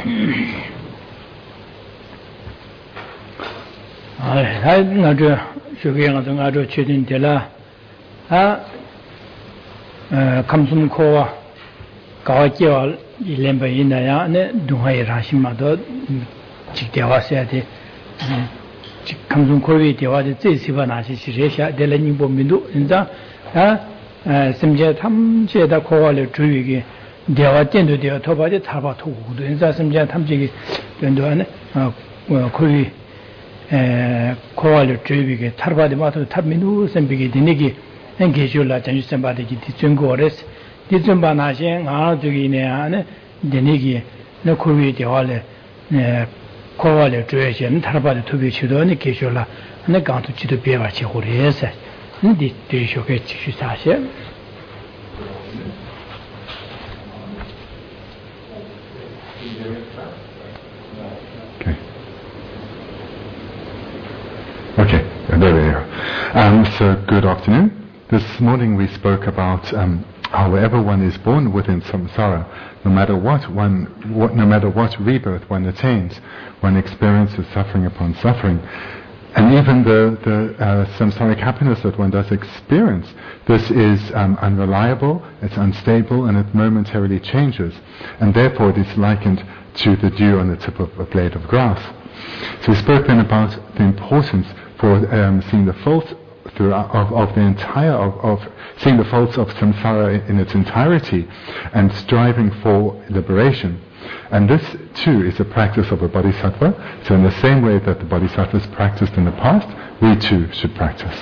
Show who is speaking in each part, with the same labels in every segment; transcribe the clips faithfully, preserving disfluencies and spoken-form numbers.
Speaker 1: 哎，他那这学个样子，俺这确定的了，啊，呃，看什么课啊？搞教一两百人那样，那东海上什么都，几电话写的，嗯，看什么课位电话的最喜欢哪些是谁写的了？你不明度，人家啊，呃，什么叫他们现在课外的主一个电话电头电话，头发的头发秃糊的，人家什么叫他们这个很多呢？啊，我可以。呃，科学的追比个，他把的嘛头，他民族生比个的那个，很科学了，真是生把的个的中国的，的中把那些啊这个呢啊呢，的那个那科学的话呢，呃，科学的追些，他把的特别去到那科学了，那刚都去到别玩去活的也是，你的对学个继续啥些。
Speaker 2: Okay, there we are. Um, so, good afternoon. This morning we spoke about um, however one is born within samsara, no matter what one, what, no matter what rebirth one attains, one experiences suffering upon suffering. And even the, the uh, samsaric happiness that one does experience, this is um, unreliable, it's unstable, and it momentarily changes. And therefore it is likened to the dew on the tip of a blade of grass. So we spoke then about the importance for um, seeing the faults through, of, of the entire of, of seeing the faults of samsara in its entirety and striving for liberation. And this too is a practice of a bodhisattva. So in the same way that the bodhisattvas practiced in the past, we too should practice.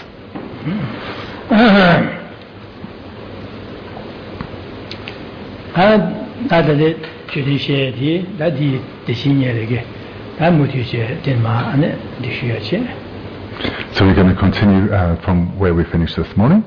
Speaker 2: So we're going to continue uh, from where we finished this morning.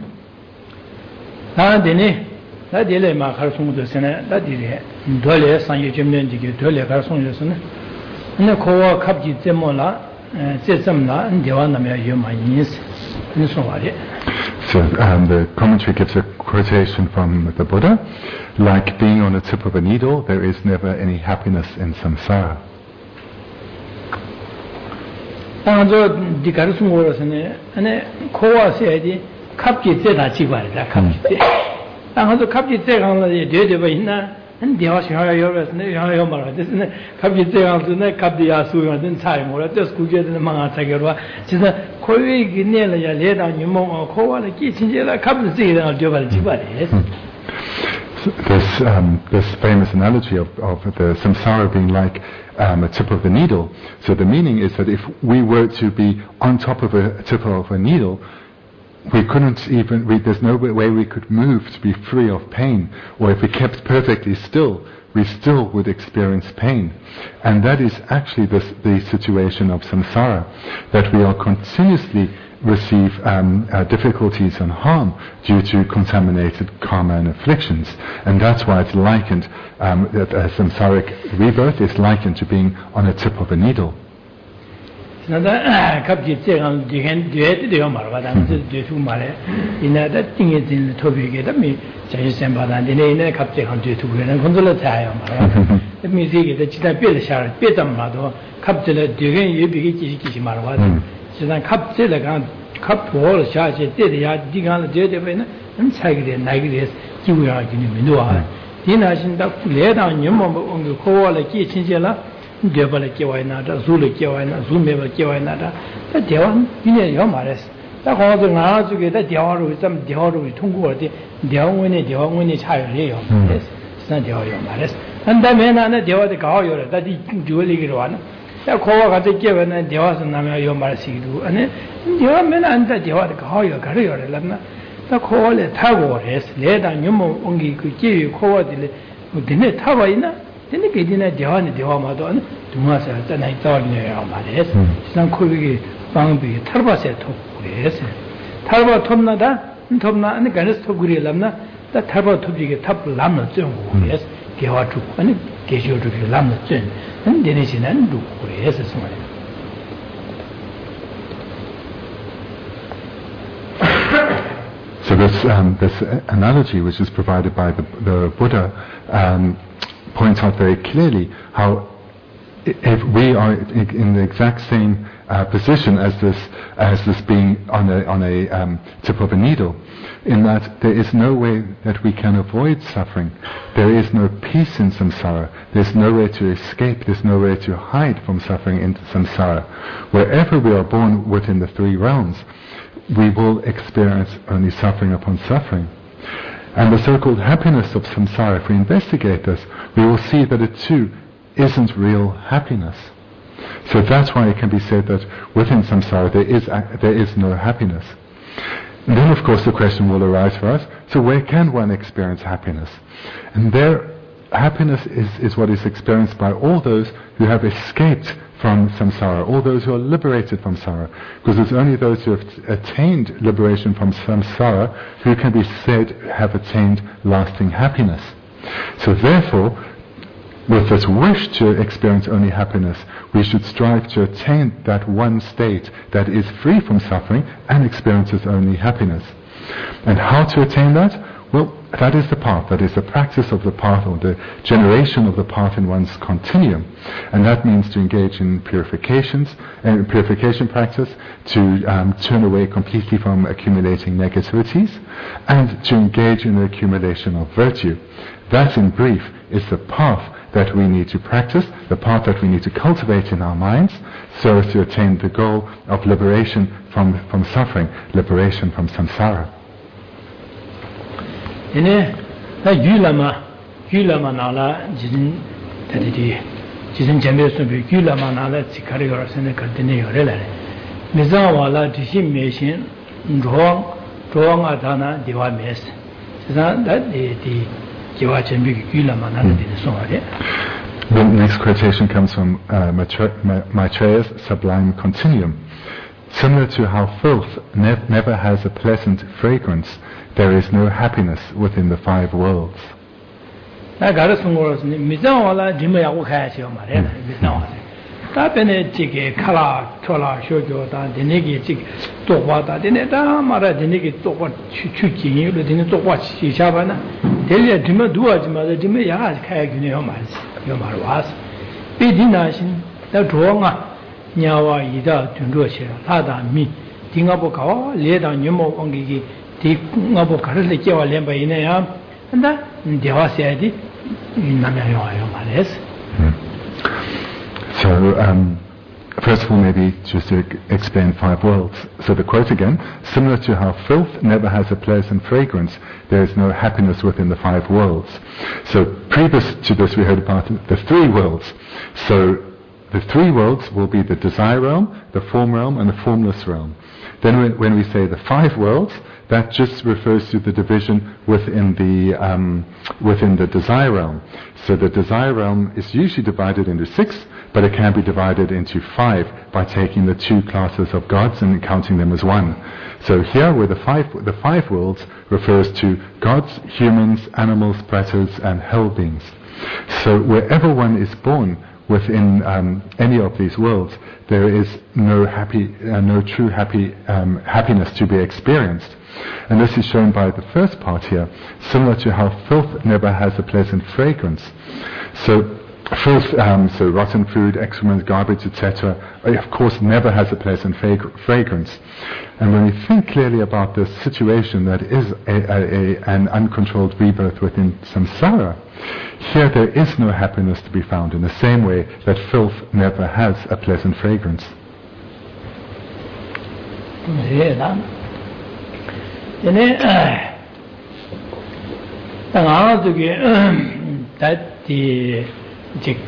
Speaker 2: So um, the commentary gives a quotation from the Buddha, like being on the tip of a needle, there is never any happiness in samsara.
Speaker 1: 당저 디가르스 모르서네 아니 코와세디 갑기 때다 지발이다 갑기 때 당저 갑기 때 강라에 되되버 있나 한 대화 시간에 여러스네 여러 말아 됐네 갑기 때 강스네 갑디야 수요는 차이 모라 또 스쿠제는 망아 차게로 진짜 코위기 내려야 레다 님몽 코와를 끼친제라 갑디 때다 되버 지발이
Speaker 2: This um, this famous analogy of, of the samsara being like um, a tip of the needle. So the meaning is that if we were to be on top of a tip of a needle, we couldn't even. We, there's no way we could move to be free of pain. Or if we kept perfectly still, we still would experience pain. And that is actually the, the situation of samsara, that we are continuously receive um, uh, difficulties and harm due to contaminated karma and afflictions, and that's why it's likened um, that a samsaric rebirth is likened to being on the tip of a needle.
Speaker 1: 지난 갑제가 갑보를 샤제 때야 디간을 제대로는 좀 차기래 나기래 기우야기는 민도아 디나신다 레다 님모 온 코와를 끼 친제라 되벌 끼와이나다 zul을 끼와이나 zul메벌 끼와이나다 다 대원 이내 요 말했어 다 거기서 나 쪽에 다 대화로 좀 대화로 통과하되 대원의 대원의 차이래요 그래서 지난 대화요 말했어 한다음에 나는 대화도 가요래 다디 줄리기로 하나 야 코와 같이 깨면은 대화서 나면 요 말시기도 아니 대화면 안다 대화도 가요 가려요래나 다 코와를 타고 그래서 내다 님모 온기 그 깨위 코와들이 뭐 되네 타봐 있나 되네 그디나 대화는 대화마도 아니 동화서 있잖아 있다네요 말해서 지난 코비기 방비 탈바세 톡 그래서 탈바 톱나다 톱나 아니 가르스 톡그리람나 다 탈바 톱지게 탑 남는 좀 그래서 대화 쭉 아니 계셔도 남는 좀 되네지는 누구래서 정말
Speaker 2: So this um, this analogy, which is provided by the, the Buddha, um, points out very clearly how if we are in the exact same uh, position as this, as this being on a, on a um, tip of a needle, in that there is no way that we can avoid suffering. There is no peace in samsara. There's nowhere to escape. There's nowhere to hide from suffering into samsara. Wherever we are born within the three realms, we will experience only suffering upon suffering. And the so-called happiness of samsara, if we investigate this, we will see that it too isn't real happiness. So that's why it can be said that within samsara there is there is no happiness. And then of course the question will arise for us, so where can one experience happiness? And there, happiness is, is what is experienced by all those who have escaped from samsara, all those who are liberated from samsara, because it's only those who have t- attained liberation from samsara who can be said have attained lasting happiness. So therefore, with this wish to experience only happiness, we should strive to attain that one state that is free from suffering and experiences only happiness. And how to attain that? Well, that is the path, that is the practice of the path, or the generation of the path in one's continuum. And that means to engage in purifications, and uh, purification practice, to um, turn away completely from accumulating negativities, and to engage in the accumulation of virtue. That, in brief, is the path that we need to practice, the path that we need to cultivate in our minds, so as to attain the goal of liberation from, from suffering, liberation from samsara.
Speaker 1: Ine ta yulama yulama nala jin tadidi jin jambe so be yulama nala sikari yor sene kardine yore la mizan wala dishim meshin ro ro adana diwa mes sa da di di jiwa jambe yulama nala di so wale.
Speaker 2: The next quotation comes from uh, Maitreya's Sublime Continuum. Similar to how filth ne- never has a pleasant fragrance, there is no happiness within the five worlds.
Speaker 1: Na gara sungoro sne mizan wala jima ya ukaya siyo ma re mizan wala ta pene chike kala chola shokyo ta denegi chik tokwa ta dene ta mara denegi tokwa chu jingi lo dene tokwa chi shaba na dele jima duwa jima da jima ya kaya gyune yo ma yo ma was pe dina shin da zhuanga nyawa ida dunro che la da mi dinga bo ka le da nyemo ongi gi di ngabo karle kewa lemba ine ya anda dewa seadi namya yo ayo males.
Speaker 2: So um, first of all, maybe just to explain five worlds. So the quote again: similar to how filth never has a pleasant fragrance, there is no happiness within the five worlds. So previous to this we heard about the three worlds. So the three worlds will be the desire realm, the form realm, and the formless realm. Then when we say the five worlds, that just refers to the division within the um, within the desire realm. So the desire realm is usually divided into six, but it can be divided into five by taking the two classes of gods and counting them as one. So here, where the five the five worlds refers to gods, humans, animals, pretas, and hell beings. So wherever one is born within um, any of these worlds, there is no happy, uh, no true happy um, happiness to be experienced. And this is shown by the first part here, similar to how filth never has a pleasant fragrance. So filth, um, so rotten food, excrement, garbage, et cetera, of course never has a pleasant frag- fragrance. And when we think clearly about this situation that is a, a, a, an uncontrolled rebirth within samsara, here there is no happiness to be found in the same way that filth never has a pleasant fragrance.
Speaker 1: Ene tanga zuge that the jik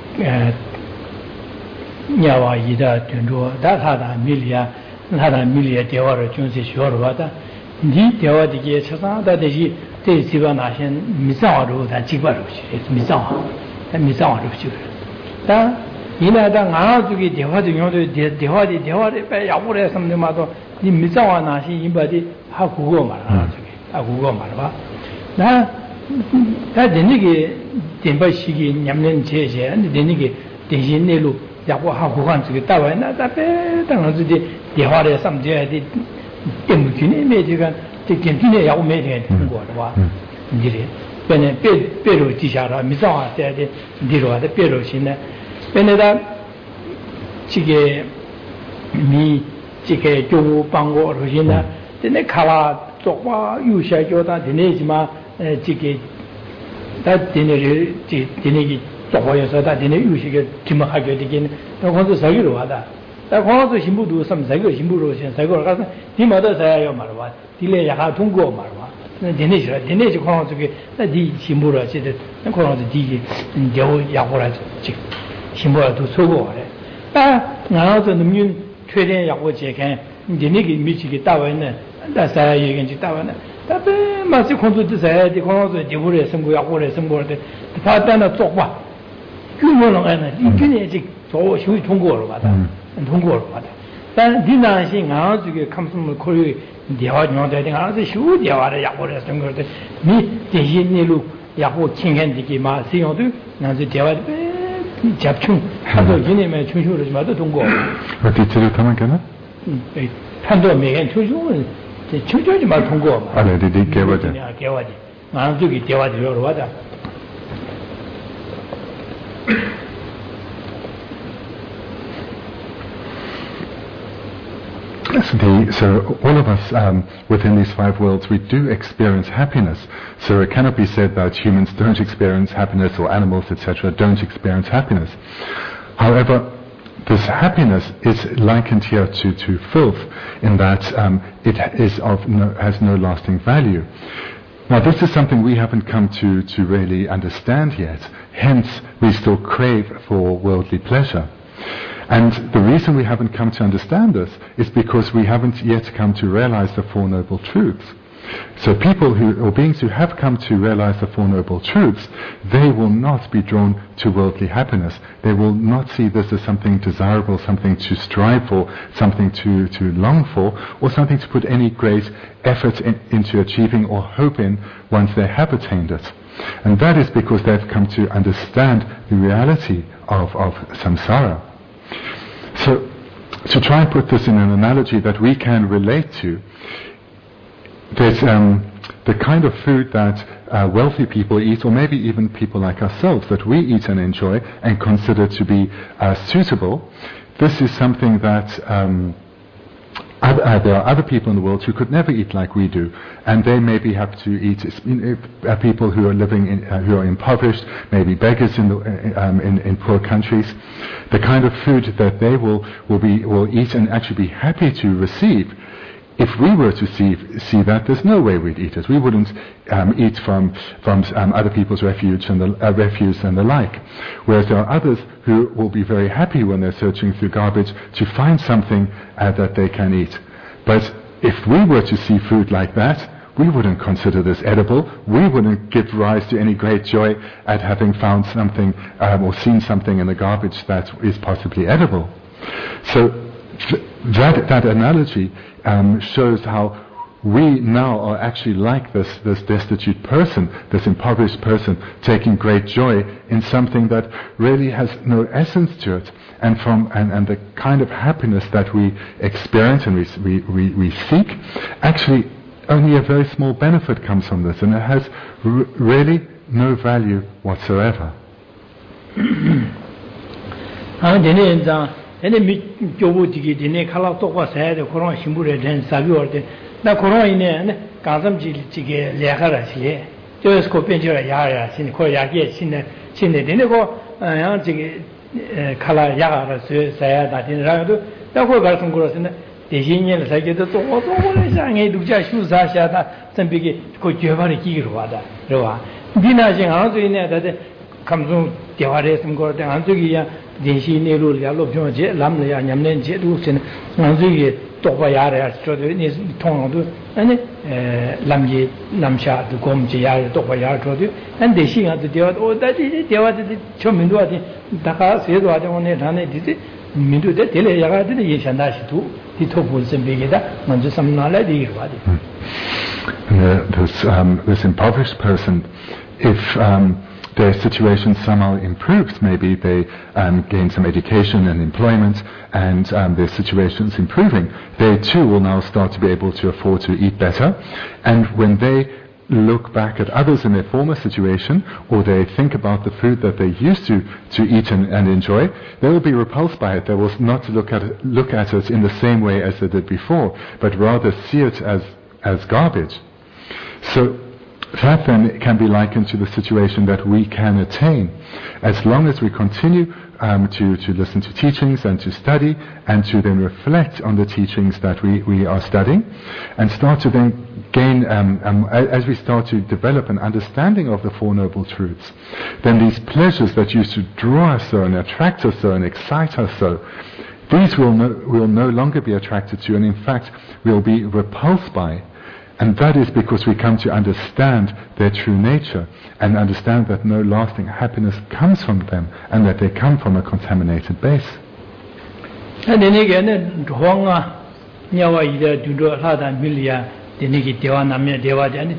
Speaker 1: nyawa ida tunro da hada milia hada milia dewara junsi shorwa da ni dewa dige chasa da de de siba na shen misawa ro da jikba ro shi misawa da misawa ro shi da ina da nga zuge dewa de yo de dewa de dewa de pe ya bu re samne ma do ni misawa na shi imba de ha gu go ma la zuge ha gu go ma ba da da de ni ge denba shi ge nyamnen che che ani de ni ge de yin ne lu ya bu ha gu gan zuge da wa na da pe da nga zu de dewa de sam je de de mu ji ne me je ga de gen ji ne ya bu me de de go de wa ni le pe ne pe pe ro ji sha ra misawa de de di ro de pe ro shi ne pe ne da 지게 미 지게 교부 방고 로신나 근데 칼라 쪽과 유샤교다 되네지만 지게 다 되네를 지 되네기 쪽에서 다 되네 유식에 지마하게 되긴 그것도 사기로 하다 다 그것도 신부도 삼사고 신부로 신 사고 가서 디마다 사야요 말와 딜레 야가 통고 말와 되네지라 되네지 그런 쪽에 디 신부로 하시데 그런 디 저 야고라 지 신부도 소고 그래 다 나와서 능윤 최대 야고 제게 되네기 미치기 따와는 다 사야 얘기인지 따와는 다배 마치 콘도도 사야 돼 그런 지불에 선고 야고래 선고를 파단나 쪽봐 규모는 아니야 이게 이제 저 휴 통고로 받아 통고로 받아 단 디나신 아주게 감스물 거의 대화 녀대들 아주 휴 대화를 야고래 선고를 미 대신일로 야고 친행되기 마 세요도 나서 대화 잡충 하도 이내면 충슈를 좀 하도 통고
Speaker 2: 어디 들으면 되나?
Speaker 1: 음 판도 매ген 충슈는 충슈지 말 통고
Speaker 2: 아 네, 네 개와지
Speaker 1: 개와지 아주게 대화를 하다
Speaker 2: So, the, so all of us um, within these five worlds, we do experience happiness. So it cannot be said that humans don't experience happiness or animals, et cetera, don't experience happiness. However, this happiness is likened here to, to filth in that um, it is of no, has no lasting value. Now this is something we haven't come to, to really understand yet. Hence, we still crave for worldly pleasure. And the reason we haven't come to understand this is because we haven't yet come to realize the Four Noble Truths. So people who, or beings who have come to realize the Four Noble Truths, they will not be drawn to worldly happiness. They will not see this as something desirable, something to strive for, something to, to long for, or something to put any great effort in, into achieving or hope in once they have attained it. And that is because they've come to understand the reality of, of samsara. So, to try and put this in an analogy that we can relate to, there's um, the kind of food that uh, wealthy people eat, or maybe even people like ourselves, that we eat and enjoy and consider to be uh, suitable. This is something that um, other, uh, there are other people in the world who could never eat like we do, and they maybe have to eat. Uh, people who are living in, uh, who are impoverished, maybe beggars in, the, uh, um, in in poor countries. The kind of food that they will will be will eat and actually be happy to receive. If we were to see see that, there's no way we'd eat it. We wouldn't um, eat from from um, other people's refuge and the uh, refuse and the like. Whereas there are others who will be very happy when they're searching through garbage to find something uh, that they can eat. But if we were to see food like that, we wouldn't consider this edible. We wouldn't give rise to any great joy at having found something um, or seen something in the garbage that is possibly edible. So th- that that analogy um, shows how we now are actually like this this destitute person, this impoverished person, taking great joy in something that really has no essence to it, and from and, and the kind of happiness that we experience and we we we, we seek, actually only a very small benefit comes from this, and it has r- really no value whatsoever.
Speaker 1: ene mi jobu digi dine khala tokwa sae de koron shimbure den sabi orde da koron ine ne gazam ji jige lehara shi joes ko penjira ya ya sin ko ya ge sin ne sin ne dine ko ya jige khala ya ga se sae da din ra do da ko gar sung ko sin de yin yin sa ge de zo zo wo le sha nge du ja shu sa sha da zhen bi ge ko jue ba de ji ro wa da ro wa dina jin ha zo ine da de kamzu dewa re sum ko de an zo gi ya dinshi ne lu ya lo pyo je lam ya nyam ne je du sin nang zu ye to ba ya ya so de ni tong du ane lam ye nam sha du gom je ya to ba ya so de an de shi ga de de o da ji de wa de cho min du wa de da ka se do wa de ne da ne de min du de de le ya ga de ye shan da shi tu di to bu sin be ge da man ju sam na la de wa de
Speaker 2: this um this impoverished person, if um their situation somehow improves, maybe they um, gain some education and employment, and um, their situation's improving, they too will now start to be able to afford to eat better. And when they look back at others in their former situation, or they think about the food that they used to, to eat and, and enjoy, they will be repulsed by it. They will not look at it, look at it in the same way as they did before, but rather see it as, as garbage. So that then can be likened to the situation that we can attain as long as we continue um, to, to listen to teachings and to study and to then reflect on the teachings that we, we are studying and start to then gain, um, um, as we start to develop an understanding of the Four Noble Truths, then these pleasures that used to draw us so and attract us so and excite us so, these will no, will no longer be attracted to, and in fact will be repulsed by. And that is because we come to understand their true nature and understand that no lasting happiness comes from them and that they come from a contaminated base.
Speaker 1: And then again, Huanga, Nyawa Ida, Dudo, Hada, Milia, the Niki Dewa Namia Dewa, and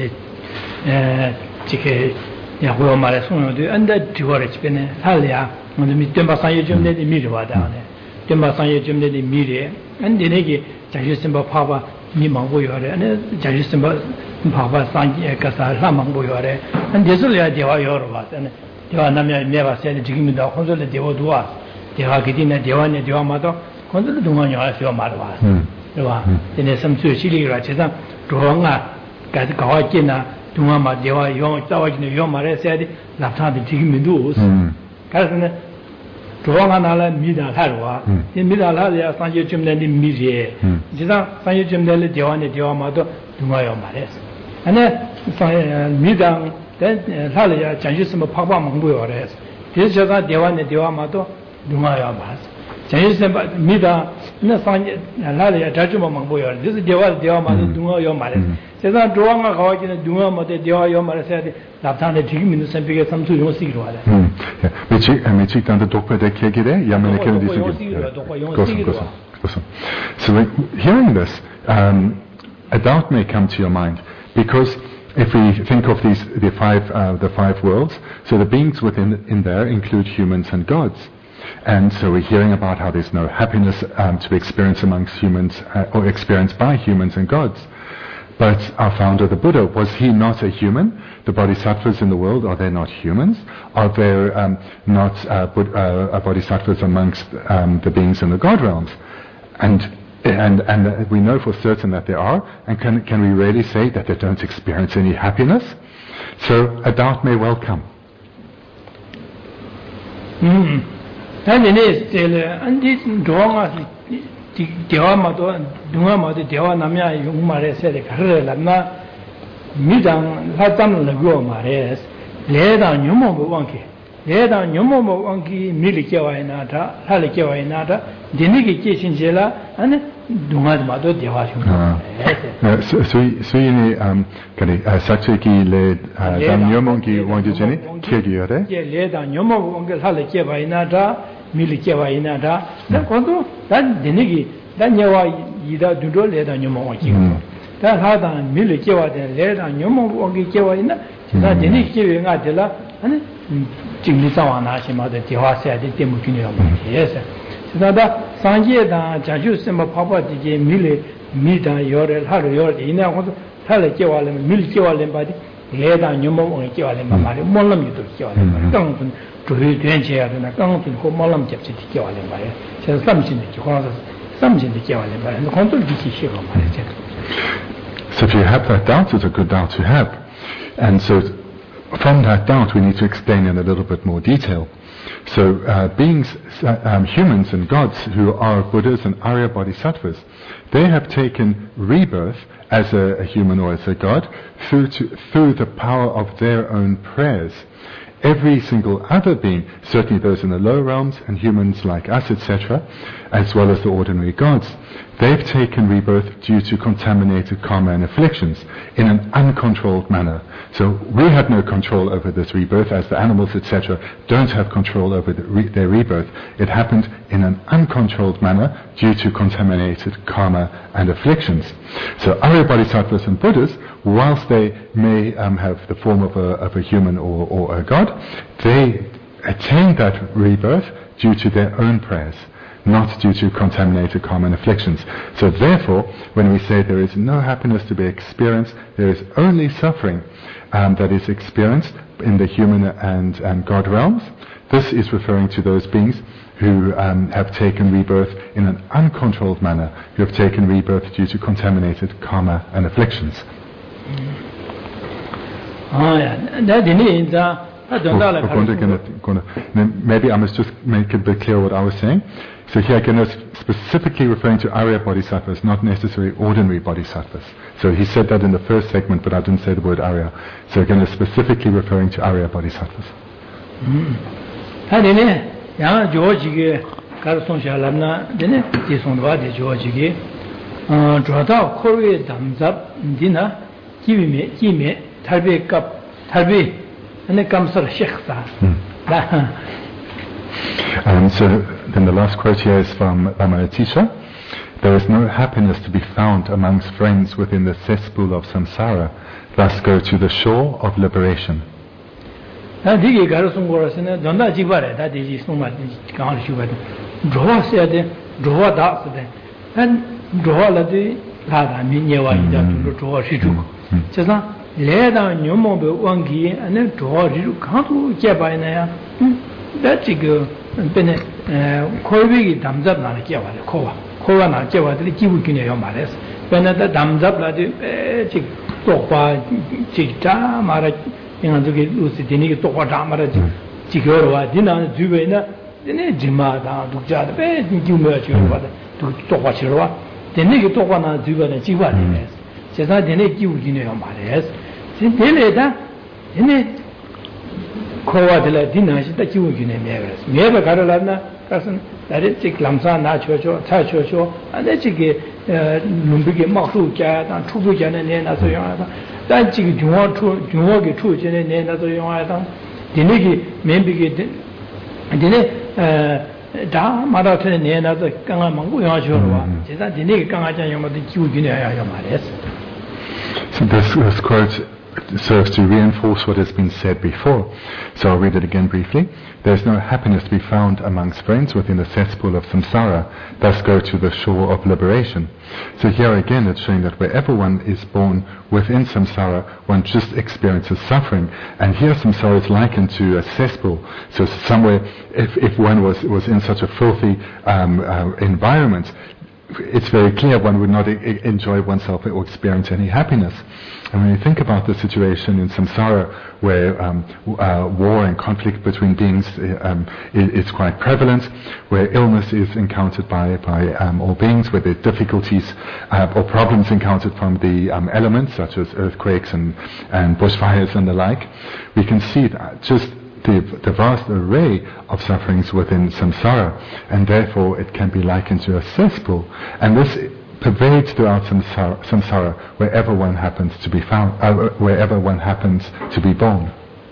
Speaker 1: Chike, Yahuo Marasun, and that Tuarich Bene, Halia, on the Midemba Sayajum, the Midwa down there. Demba Sayajum, the Midi, and the Niki, Jajusimba Papa. Nimanguyore, and Jajisimba Papa Sangi Kasa, Lamanguyore, and Jesulia Deva Yorvas, and Devanamia never said to him the Honda Deva Duas, Devakidina Devania Devamato, Honda Dumano, I feel Marvas. Then there's some Chili Racheta, Duhonga, Gatkawakina, Dumama Deva Yon, Tawakina Yomare said, Laftan the Tigimidus, Cousin. Tuanala Mida Harwa, in Midalalia, Sanjay Jimlandi Mizie, Jisa, Sanjay Jimlandi Diwana Diamado, Dumayo Mares. And then Midang, then Halia, Janjisima Papa Manguyores. This is a Diwana Diamado, Dumayo Mas. Janjisima Mida, Nasan Halia, Jajuma Manguyor. This is Diwa Diamado, Dumayo Mares. Says that Duanga Hawajin, Dumama, the Diayo Mares said, Laptan, the Jim in the same because some two don't see what.
Speaker 2: Meçik tane doktor da kegire yamene kendisi gibi. So hearing this, um, a doubt may come to your mind, because if we think of these the five uh, the five worlds, so the beings within in there include humans and gods. And so we're hearing about how there's no happiness um, to be experienced amongst humans uh, or experienced by humans and gods. But our founder, the Buddha, was he not a human? The bodhisattvas in the world, are they not humans? Are there um, not uh, Bud- uh, bodhisattvas amongst um, the beings in the God realms? And and and we know for certain that there are. And can can we really say that they don't experience any happiness? So a doubt may well come.
Speaker 1: Hmm. And it is and this drawing Dewamato, Dumamado, Dewa Namia, Yumare said, Karelana, Midang, Latam Lago Mares, Leda Numo Wonki, Leda Numo Wonki, Milikawa Inata, Halikawa Inata, Deniki Kishinjela, and Dumadmado Dewa.
Speaker 2: So you need Satsiki led Yomonki wanted Jenny, Kigiore?
Speaker 1: Leda Numo Wonki, Halikawa Inata. Milikawa Inata, then Kondo, that Denigi, then Yawa Ida Dudo Leda Numo. That had a Milikawa, then Leda Numo Wonkiwa in that Deniki Adela, and Jimisawana, Shima, the Tiwasa, the Timukino. Yes, so that Sanjay, Jaju Simba Papa, the Mili, Mida, Yorel, Haru, Yor, Ina, Halakawa, Milikawa Lembadi, Leda Numo Wonkiwa, Molam, you to kill to his and a council who Molam kept it to by says something that you call something to kill by and the control
Speaker 2: So if you have that doubt, it's a good doubt to have. And so from that doubt, we need to explain in a little bit more detail. So uh, beings, uh, um, humans and gods who are Buddhas and Arya Bodhisattvas, they have taken rebirth as a, a human or as a god through, to, through the power of their own prayers. Every single other being, certainly those in the lower realms and humans like us, et cetera, as well as the ordinary gods, they've taken rebirth due to contaminated karma and afflictions in an uncontrolled manner. So we have no control over this rebirth, as the animals, et cetera, don't have control over the re- their rebirth. It happened in an uncontrolled manner due to contaminated karma and afflictions. So Arya Bodhisattvas and Buddhas, whilst they may um, have the form of a, of a human or, or a god, they attain that rebirth due to their own prayers. not due to contaminated karma and afflictions. So therefore, when we say there is no happiness to be experienced, there is only suffering um, that is experienced in the human and, and God realms, this is referring to those beings who um, have taken rebirth in an uncontrolled manner, who have taken rebirth due to contaminated karma and afflictions.
Speaker 1: Oh, yeah.
Speaker 2: Maybe I must just make it a bit clear what I was saying. So here again is specifically referring to Arya Bodhisattvas, not necessarily ordinary Bodhisattvas. So he said that in the first segment, but I didn't say the word Arya. So again, it's specifically referring to Arya Bodhisattvas. Mm. Um, so then the last quote here is from Ramanatisha. There is no happiness to be found amongst friends within the cesspool of samsara, thus go to the shore of liberation.
Speaker 1: That's a good Corby thumbs up not a Kiava, Kova, Kova not Kiava, the Kiwukin Mares. When at the thumbs up like the Topa, Chita, Mara, you know, to get Lucidini, Topa Tamara, Chigora, Dina, Juvena, the Nejima, Dujad, Jumba, to Topa Chirua, the Nigga Topana, Juba, and Chiva. Says I didn't give you Mares. Since then, in it. Kowa de la dinna da kiwu gine meves mebe karalana kasan dare chik lamsa na chocho cha chocho ane chike lumbige maksu kya ta chubu kya ne na so yong ta dan chik juwa chu juwa ge chu jene ne na so yong ta dine gi membige dine da mara tene ne na so kanga mangu yong cho wa jesa dine ge kanga jan yong ma de kiwu gine ya ya ma les.
Speaker 2: So this, this quote serves to reinforce what has been said before. So I'll read it again briefly. There is no happiness to be found amongst friends within the cesspool of samsara, thus go to the shore of liberation. So here again it's showing that wherever one is born within samsara, one just experiences suffering. And here samsara is likened to a cesspool. So somewhere, if, if one was, was in such a filthy um, uh, environment, it's very clear one would not I- enjoy oneself or experience any happiness. And when you think about the situation in samsara, where um, uh, war and conflict between beings um, is, is quite prevalent, where illness is encountered by by um, all beings, where there are difficulties uh, or problems encountered from the um, elements, such as earthquakes and, and bushfires and the like, we can see that just The, the vast array of sufferings within samsara, and therefore it can be likened to a cesspool, and this pervades throughout samsara, samsara wherever one happens to be found, uh, wherever one happens to be born.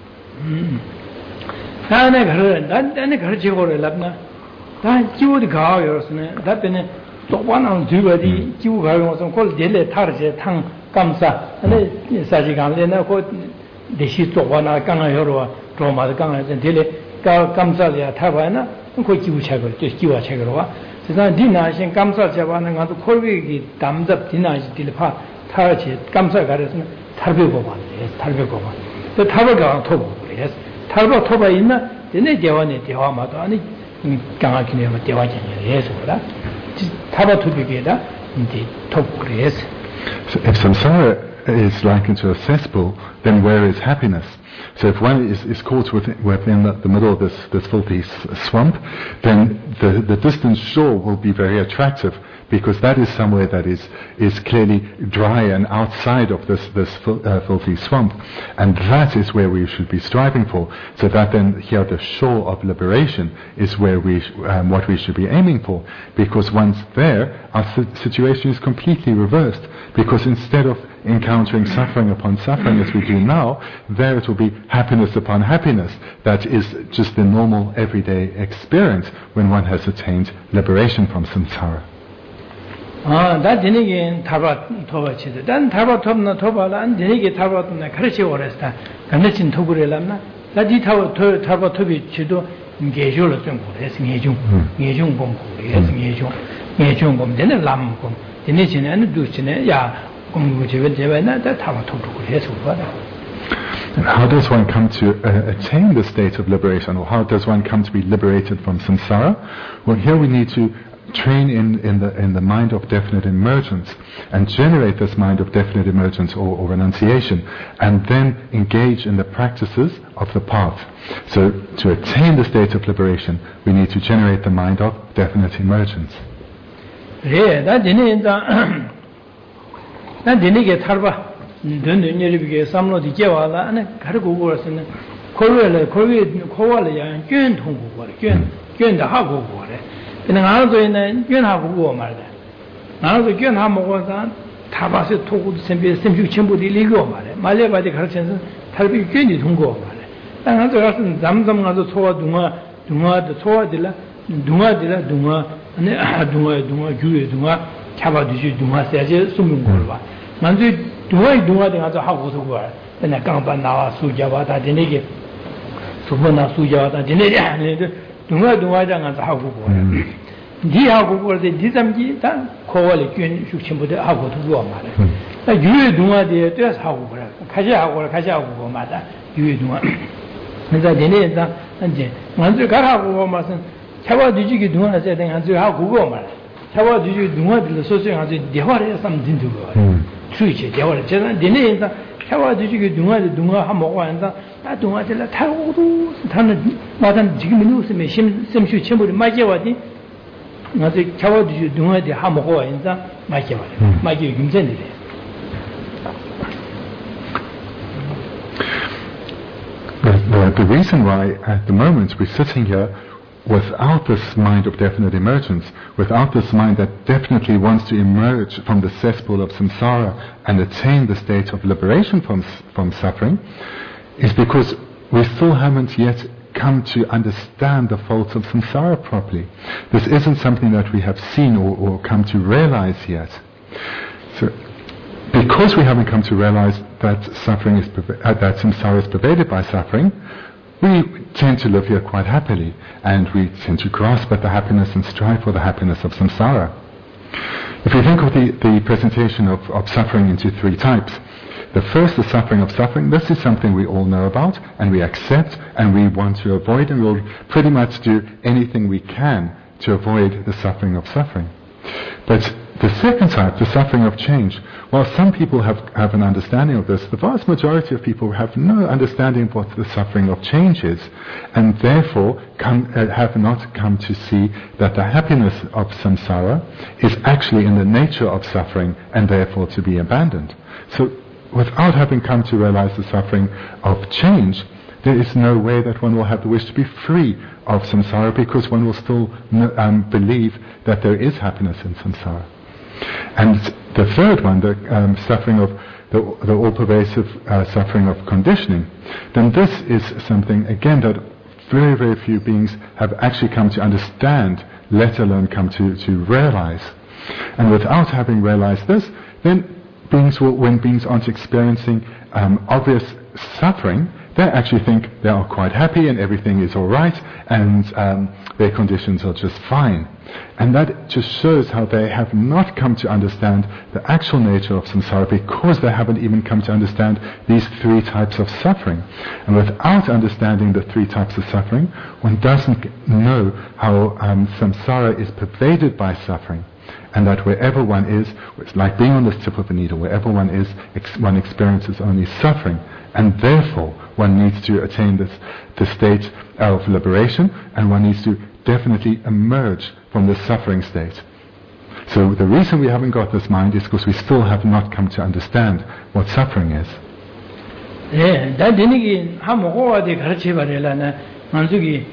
Speaker 1: Roma the Gang and Dele, Gamsalia, Tavana, and quite you check it, just you are check it over. So now dinner, and Gamsa Javana, and the Corvi, thumbs up dinner, Dilipa, Tarachi, Gamsa Garrison, Tarbigo one, yes, Tarbigo one. The Tarbigo Tobo, yes, Tarbo Toba in the Nedavani, the Hamata, and Gangakin, Devajan, yes, or that. Taba to be together in the Tobo, yes.
Speaker 2: So if samsara is likened to a cesspool, then where is happiness? So if one is, is caught within, within the, the middle of this, this filthy s- swamp, then the, the distant shore will be very attractive, because that is somewhere that is, is clearly dry and outside of this, this fil- uh, filthy swamp. And that is where we should be striving for. So that then here the shore of liberation is where we sh- um, what we should be aiming for. Because once there, our si- situation is completely reversed. Because instead of encountering suffering upon suffering as we do now, there it will be happiness upon happiness. That is just the normal everyday experience when one has attained liberation from samsara.
Speaker 1: 아, 나 되게 타바 토바 치데. 난 타바 톱나 토바라 안 되게 타바나 가르치 오랬다. 간내친 토구래라나. 나디 타바 토 타바 토비 치도 ngejo lo zeng ko le sing ngejo ngejo gong ko le sing ngejo ngejo gong de ne lam gong de ne chin ne du chin ne ya gong gu je ben je ben na da ta ma tu tu le su ba da.
Speaker 2: And how does one come to uh, attain the state of liberation, or how does one come to be liberated from samsara? Well, here we need to train in, in, the, in the mind of definite emergence and generate this mind of definite emergence or, or renunciation, and then engage in the practices of the path. So to attain the state of liberation, we need to generate the mind of definite emergence.
Speaker 1: Yeah, that didn't that didn't get harba. Don't you some of the Jawala and a Karago and Korea, Korea, Koala, and Gun Tongo, Gun the Hago water. In another in the Gun Hago mother. Now the Gun Hamo was on Tabas told simply simply Chimbo de Ligo mother. Malia by the Christians, Tarbi Gun Tongo mother. Another person, Zamzam of the Toa Duma, Duma, the Toa de la Duma de la Duma, and Duma, Duma, Julia Duma, Cabadu Duma, says Sumun Gorba. Mandu Dua Dua de Haza Hago to work, and a Gampana Sujavata Denege Subana Sujavata Denege, Dua Dua and Hago. Di Hago the Dizamji, Koali, Shuchimbo de Hago to go, Mother. A Yui Dua de Dress Hago, Kaja or Kaja Mother, Yui Dua. And the Deneza and Jen. Manzu Karago Mason, Chava did you do as a answer how go, Mother. Chava did you do what the social has the horror something to go. Switch, they were just delayed. How did you do it? Do not have one that I don't want to let how do Madame Jiminus and some should chamber in my jawati. Not the how did you do it? The Hamo in the my jawati. My you intended it.
Speaker 2: The, the reason why at the moment we're sitting here without this mind of definite emergence, without this mind that definitely wants to emerge from the cesspool of samsara and attain the state of liberation from, from suffering, is because we still haven't yet come to understand the faults of samsara properly. This isn't something that we have seen or, or come to realize yet. So, because we haven't come to realize that suffering is uh, that samsara is pervaded by suffering, we tend to live here quite happily, and we tend to grasp at the happiness and strive for the happiness of samsara. If you think of the, the presentation of, of suffering into three types, the first, the suffering of suffering, this is something we all know about, and we accept, and we want to avoid, and we'll pretty much do anything we can to avoid the suffering of suffering. But the second type, the suffering of change, while some people have, have an understanding of this, the vast majority of people have no understanding of what the suffering of change is, and therefore come, uh, have not come to see that the happiness of samsara is actually in the nature of suffering, and therefore to be abandoned. So, without having come to realize the suffering of change, there is no way that one will have the wish to be free of samsara, because one will still um, believe that there is happiness in samsara. And the third one, the um, suffering of the, the all-pervasive uh, suffering of conditioning, then this is something, again, that very, very few beings have actually come to understand, let alone come to, to realize. And without having realized this, then beings will, when beings aren't experiencing um, obvious suffering, they actually think they are quite happy and everything is all right, and um, their conditions are just fine. And that just shows how they have not come to understand the actual nature of samsara, because they haven't even come to understand these three types of suffering. And without understanding the three types of suffering, one doesn't know how um, samsara is pervaded by suffering. And that wherever one is, it's like being on the tip of a needle, wherever one is, ex- one experiences only suffering. And therefore, one needs to attain this, the state of liberation, and one needs to definitely emerge from the suffering state. So the reason we haven't got this mind is because we still have not come to understand what suffering is.
Speaker 1: Yeah, that didn't have more the Karachivarela, Manzugi,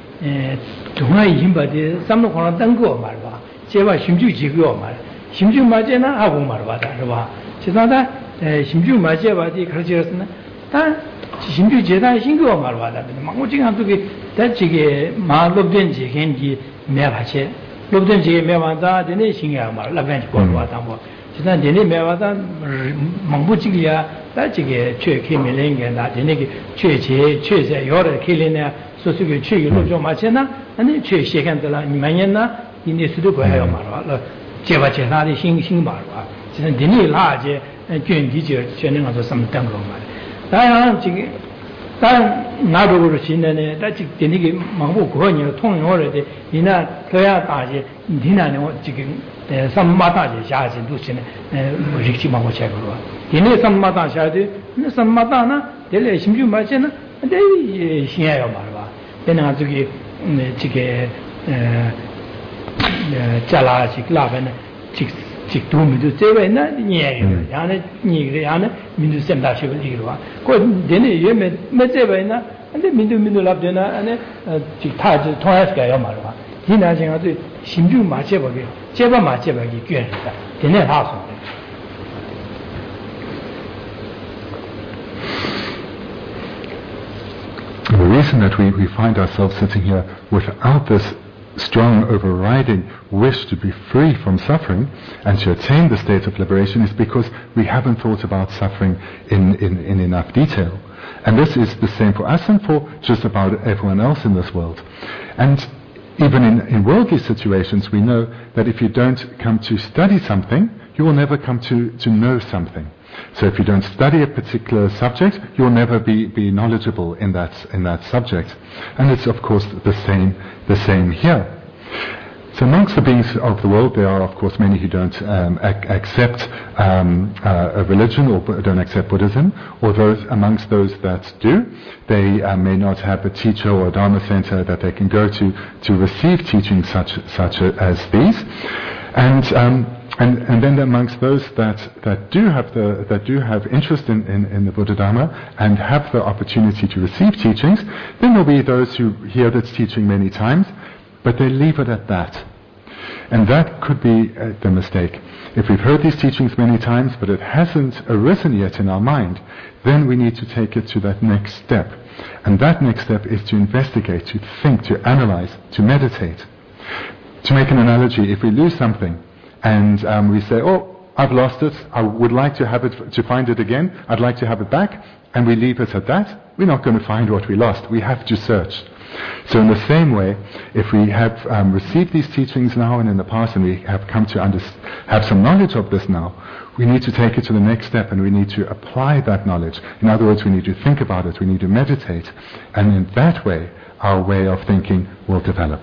Speaker 1: Tunai Himbadi, some of the Tango Marva, Cheva Shimju Jigo Mar, Shimju Majena Abu Marva, Chisada, Shimju Majeva, the Karachirasana, Shimju Jeda Shingo Marva, Manguching to be that Chigi, Malobden Jigenji, Mevache, Lobden Jig Mevanda, the nation Yamar, Lavent Borwa, 实际上人类没话咱忙不几个啊，那这个缺开没人个那，那个缺钱缺在要的开了呢，说这个缺个路上嘛钱呢，那你缺些干的了，你每年呢，你的速度快还要嘛了，那接吧接他的新新嘛了，实际上人类垃圾，呃，捐地就捐那个做什么当中嘛，当然这个。但那如果是现在呢，那这这那个忙不过年通用了的，你那这样大些，你听那我这个呃什么大些下去都是呢，呃，日期忙不起来了。今年什么大下去，那什么大呢？这类新旧买些呢，这现在要买吧？那那这个嗯这个呃呃加拉这个拉边呢，这个。这都民族这位那年个，然后呢年个，然后呢民族三大学问这个话，过人类原没没这位呢，那民族民族那边呢，那呃就他就同样是该要嘛的话，现在现在对新旧马这边个，这边马这边个捐的，人类他说
Speaker 2: 的。The reason that we, we find ourselves sitting here without this strong overriding wish to be free from suffering and to attain the state of liberation is because we haven't thought about suffering in, in, in enough detail. And this is the same for us and for just about everyone else in this world. And even in, in worldly situations, we know that if you don't come to study something, you will never come to, to know something. So if you don't study a particular subject, you'll never be, be knowledgeable in that, in that subject. And it's of course the same, the same here. So amongst the beings of the world, there are of course many who don't um, ac- accept um, uh, a religion or b- don't accept Buddhism, or those amongst those that do, they uh, may not have a teacher or a Dharma center that they can go to to receive teachings such such as these. And um, And, and then amongst those that, that do have the that do have interest in, in, in the Buddha Dharma and have the opportunity to receive teachings, then there'll be those who hear this teaching many times, but they leave it at that. And that could be uh, the mistake. If we've heard these teachings many times, but it hasn't arisen yet in our mind, then we need to take it to that next step. And that next step is to investigate, to think, to analyze, to meditate. To make an analogy, if we lose something, and um, we say, oh, I've lost it, I would like to have it, to find it again, I'd like to have it back, and we leave it at that, we're not going to find what we lost. We have to search. So in the same way, if we have um, received these teachings now and in the past, and we have come to under- have some knowledge of this now, we need to take it to the next step, and we need to apply that knowledge. In other words, we need to think about it, we need to meditate, and in that way, our way of thinking will develop.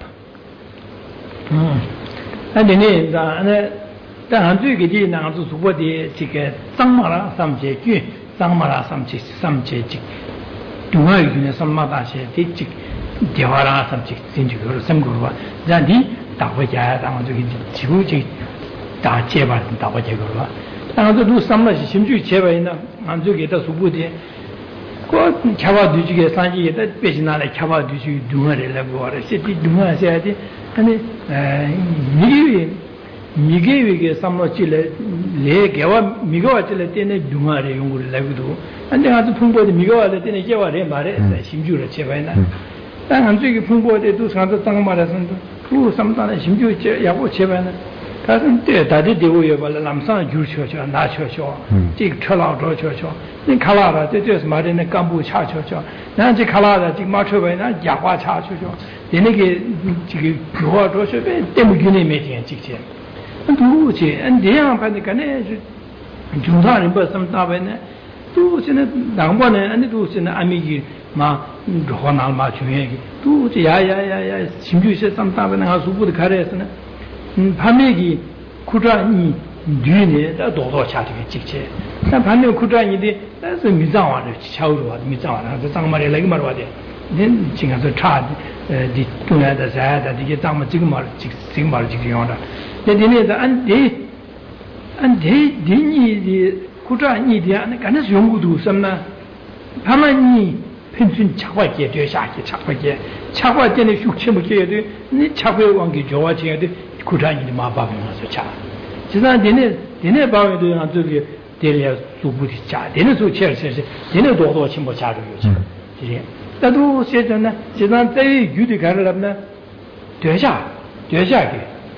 Speaker 1: Mm. 那你呢？那那当然最个的，那就是我的这个张马拉上节卷，张马拉上节上节节，东海有呢上马大些的这电话啦上节进去了什么个话，让你大回家，然后这个几乎就大结巴大回家个了，然后这都上了是新旧结巴呢，俺就给他说不的。我开发地区的生意，在北京拿来开发地区东海的来过的，现在东海现在的，那呃，每个月每个月的什么进来，来给我每个月进来点那东海的用户来不多，那这样子通过的每个月的点那结巴人买的，在新旧的结巴呢，但俺这个通过的都是俺这张马的身都什么当的新旧结也不结巴呢。他说对，他的地位也把那南上就悄悄，拿悄悄，这个吃老着悄悄，那卡拉的这这什么的那干部恰悄悄，然后这卡拉的这个马车位那假话恰悄悄，在那个这个菊花着随便电木局里面点这些，那都去，嗯，这样反正可能是中上人不什么大问呢，都现在南方呢，那都现在安美局嘛，河南嘛全员的，都这呀呀呀呀，新竹些什么大问那个苏部的开的是呢。嗯，旁边的苦战你女呢，那多多下这个节气。那旁边苦战你的，那是没长完的，巧着啊，没长完，这长嘛的那个嘛的话的，你经常是差的，呃，的东南的西的这些长嘛这个嘛，这个这个嘛这个样的。那你呢，按这按这这你的苦战你的，那干那是用不着什么？他们你。平均七块钱对下去，七块钱，七块钱的学期不给的，你七块往给交完钱的，苦产你的妈八百万是吃。实际上，点点点点八百都让这个点点逐步的加，点点做起来是是，点点多多钱不加入有钱，这些。那都现在呢，实际上在有的看到他们呢，对下对下给，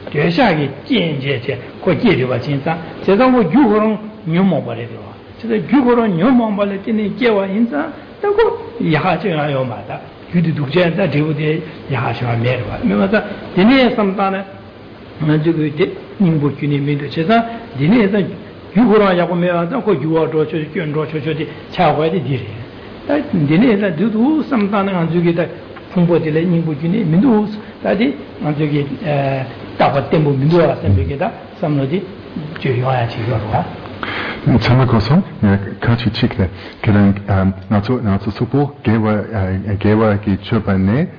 Speaker 1: 대샤기 찐제제 고기리와 진짜 제가 유고론 녀몽벌이요 제가 유고론 녀몽벌이 띠니 깨와 인자 또고 야하지가요 마다 유디 독재다 되우데 야하시와 메르와 메마다 디네 삼단에 저기 님보균이 민도 제가 디네에서 유고론 야고 메와다 고 유어도 저 견도 저저디 차와디 디리 디네에서 두두 삼단에 안주기다 홍보들의 님보균이 민도 다디 저기 에 다바 때문에 민도와 선배기다 삼노디 조용해야 지거와
Speaker 2: Tamakoso, kachi chikle, kelen nato nato supo gewa gewa ki chobane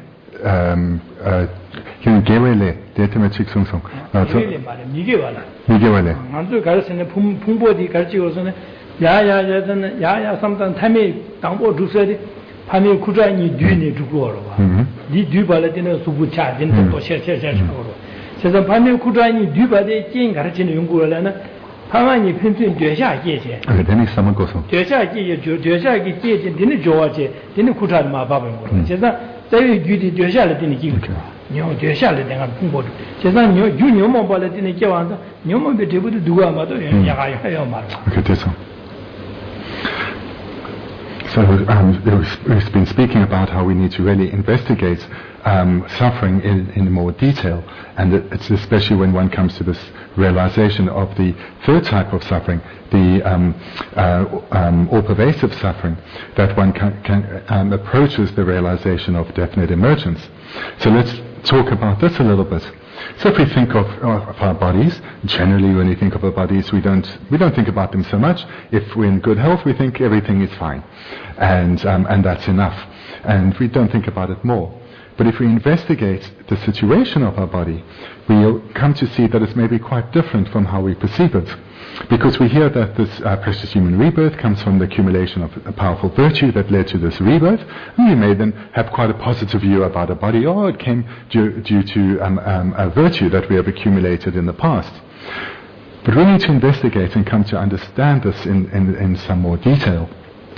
Speaker 2: kin gewele 데이터면 직송성 나to
Speaker 1: 미게 와라
Speaker 2: 미게 와래
Speaker 1: 만주 가르치는 풍보디 가르치고서는 야야야는 야야 삼단 탐이 당보 주서디 밤에 구자니 뒤에 두고 와. 니 뒤발에 되는 수부 차진 또 셔셔셔 주고. 그래서 밤에 구자니 뒤발에 찐 가르치는 연구를 방안이 편편 되셔 계제.
Speaker 2: 그 되는 사람 거서.
Speaker 1: 되셔 계제 되셔 계제 되는 좋아제 되는 구자 마바는 거. 그래서 저희 뒤에 되셔를 되는 기고. 녀 되셔를 내가 공부. 그래서 녀 유녀만 발에 되는 게 와서 녀만 베데부도 누가 봐도 야가 해요 말.
Speaker 2: 그렇게 돼서. So um, we've been speaking about how we need to really investigate um, suffering in, in more detail, and it's especially when one comes to this realization of the third type of suffering, the um, uh, um, all-pervasive suffering, that one can, can, um, approaches the realization of definite emergence. So let's talk about this a little bit. So if we think of, of our bodies, generally when we think of our bodies, we don't we don't think about them so much. If we're in good health, we think everything is fine, and um, and that's enough, and we don't think about it more. But if we investigate the situation of our body, we'll come to see that it's maybe quite different from how we perceive it. Because we hear that this uh, precious human rebirth comes from the accumulation of a powerful virtue that led to this rebirth, and we may then have quite a positive view about a body. Oh, it came due, due to um, um, a virtue that we have accumulated in the past. But we need to investigate and come to understand this in, in, in some more detail.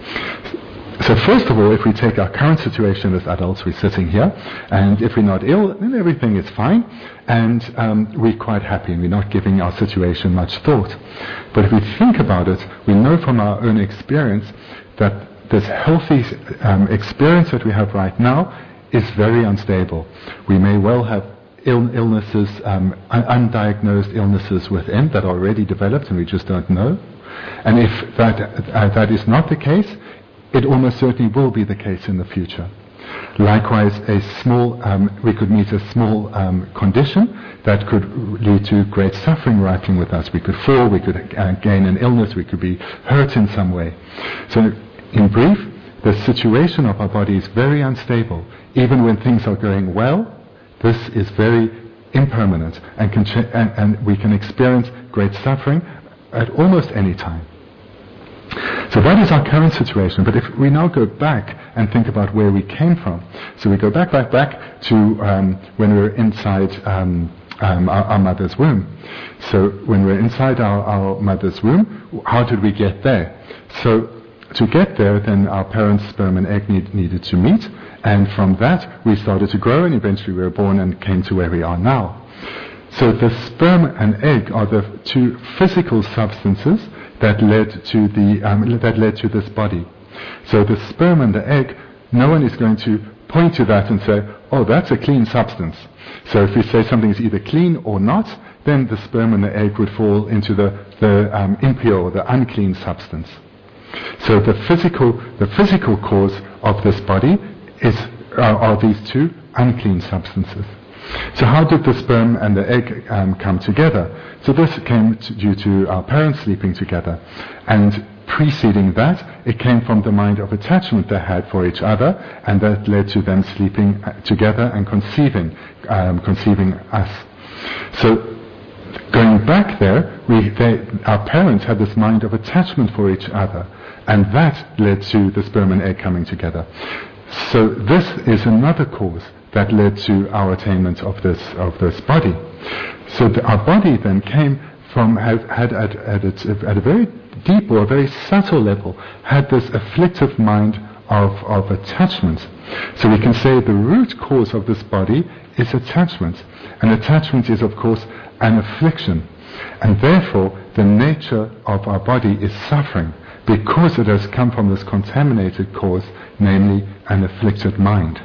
Speaker 2: So first of all, if we take our current situation as adults, we're sitting here, and if we're not ill, then everything is fine, and um, we're quite happy, and we're not giving our situation much thought. But if we think about it, we know from our own experience that this healthy um, experience that we have right now is very unstable. We may well have Ill, illnesses, um, un- undiagnosed illnesses within that are already developed and we just don't know. And if that uh, that is not the case, it almost certainly will be the case in the future. Likewise, a small, um, we could meet a small um, condition that could lead to great suffering ripening with us. We could fall, we could uh, gain an illness, we could be hurt in some way. So, in brief, the situation of our body is very unstable. Even when things are going well, this is very impermanent, and, can ch- and, and we can experience great suffering at almost any time. So that is our current situation, but if we now go back and think about where we came from, so we go back, back, back to um, when we were inside um, um, our, our mother's womb. So when we were inside our, our mother's womb, how did we get there? So to get there, then our parents' sperm and egg need, needed to meet, and from that we started to grow, and eventually we were born and came to where we are now. So the sperm and egg are the two physical substances that led to the um, that led to this body. So the sperm and the egg, no one is going to point to that and say, "Oh, that's a clean substance." So if we say something is either clean or not, then the sperm and the egg would fall into the the um, impure, the unclean substance. So the physical the physical cause of this body is uh, are these two unclean substances. So how did the sperm and the egg um, come together? So this came to, due to our parents sleeping together. And preceding that, it came from the mind of attachment they had for each other, and that led to them sleeping together and conceiving, um, conceiving us. So going back there, we, they, our parents had this mind of attachment for each other, and that led to the sperm and egg coming together. So this is another cause that led to our attainment of this of this body. So the, our body then came from had, had at, at, its, at a very deep or a very subtle level had this afflictive mind of, of attachment. So we can say the root cause of this body is attachment. And attachment is, of course, an affliction. And therefore, the nature of our body is suffering because it has come from this contaminated cause, namely an afflicted mind.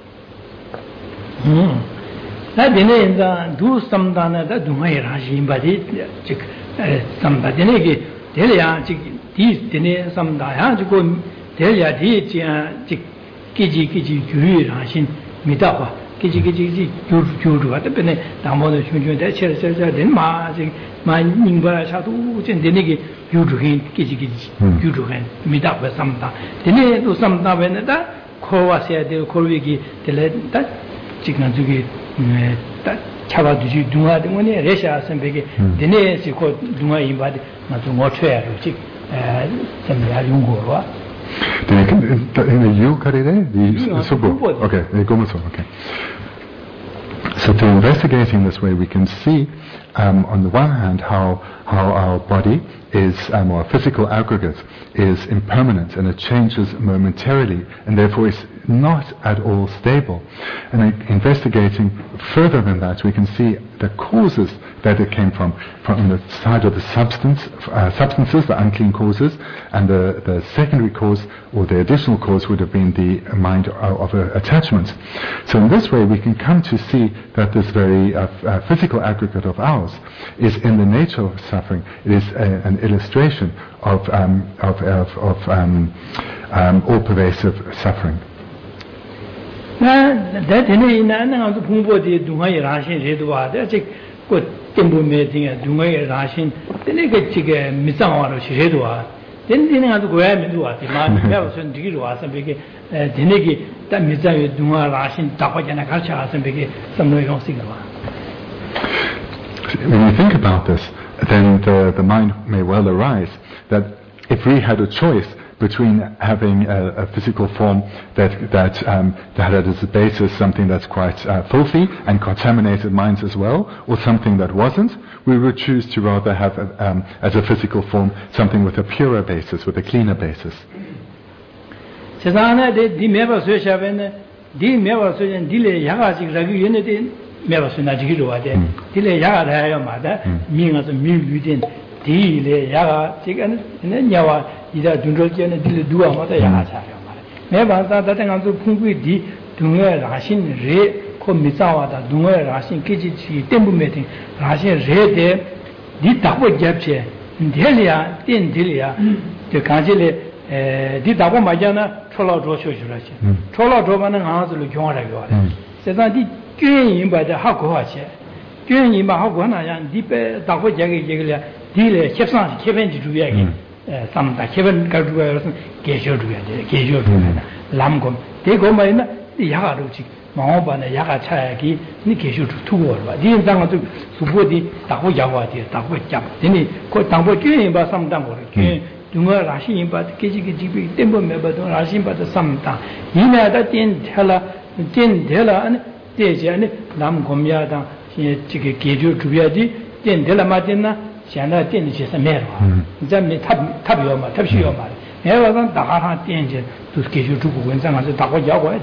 Speaker 1: Kiji kiji juru juru ada bene damo no chun chun da che che che den ma ji ma ning ba cha du chen de ne ge juru hin kiji kiji juru hin mi da ba sam da de ne do sam da bene da ko wa se de ko wi gi de le da ji gan ju gi da cha ba du ji du ha de mo ne re sha san be ge de ne si ko du ha yin ba de ma zu mo chue ya ji eh sem ya yung go wa
Speaker 2: in the karire the subo okay okay. So to investigating this way, we can see um, on the one hand how how our body is, um, or physical aggregate is impermanent and it changes momentarily and therefore is not at all stable. And uh, investigating further than that, we can see the causes that it came from, from the side of the substance, uh, substances, the unclean causes, and the, the secondary cause or the additional cause would have been the mind of, of uh, attachment. So in this way we can come to see that this very uh, f- uh, physical aggregate of ours is in the nature of suffering. It is a, an illustration of, um, of, of, of um, um, all-pervasive suffering.
Speaker 1: tempo me tinga dunga ye rashin tene ke chige misang wa ro shire do wa ten ten ga go ya mi do wa ti ma me ba sun di ro wa san be ke tene ke ta misang ye dunga rashin ta pa jana kar cha san be ke sam no yong sig wa.
Speaker 2: When you think about this, then the, the mind may well arise that if we had a choice between having a, a physical form that that um, that had as a basis something that's quite uh, filthy and contaminated minds as well, or something that wasn't, we would choose to rather have a, um, as a physical form something with a purer basis, with a cleaner basis.
Speaker 1: Dile yaga chigan ne nyawa ida dundro jene dile duwa mata yaga cha yo mare me ba ta ta tang zu phungui di dungwe rashin re ko misawa da dungwe rashin kiji chi tembu me tin rashin re de di dabo japche delia tin delia de kanjile eh di dabo ma jana chola zhuo shu shu la chi chola zhuo ba na nga zu lu gyong ra yo le se da di gyun yin ba de ha ko ha che gyun yin ba ha ko na yang di pe dabo jage jage le dile chepsan chepen ju ya ge samda chepen ka ju ya ro ge jo ju ya de ge jo ju na lam gom de go ma na ya ga ro chi ma ba na ya ga cha ya gi ni ge jo ju tu wo ba din zang zu su bo di da ho ya wa de da ho ja de ni ko dang bo jue yin ba samda go ro jue dung ge ra xin yin ba ge ji ge ji bi den bo me ba do ra xin ba de samda yin na da din de la din de la an de je ne lam gom ya da ji ge ge jo ju ya di din de la ma din na现在电子是没了，咱们特特别嘛，特需要嘛。没有咱大家上电子都是给修主顾问，咱们是大伙要过来的。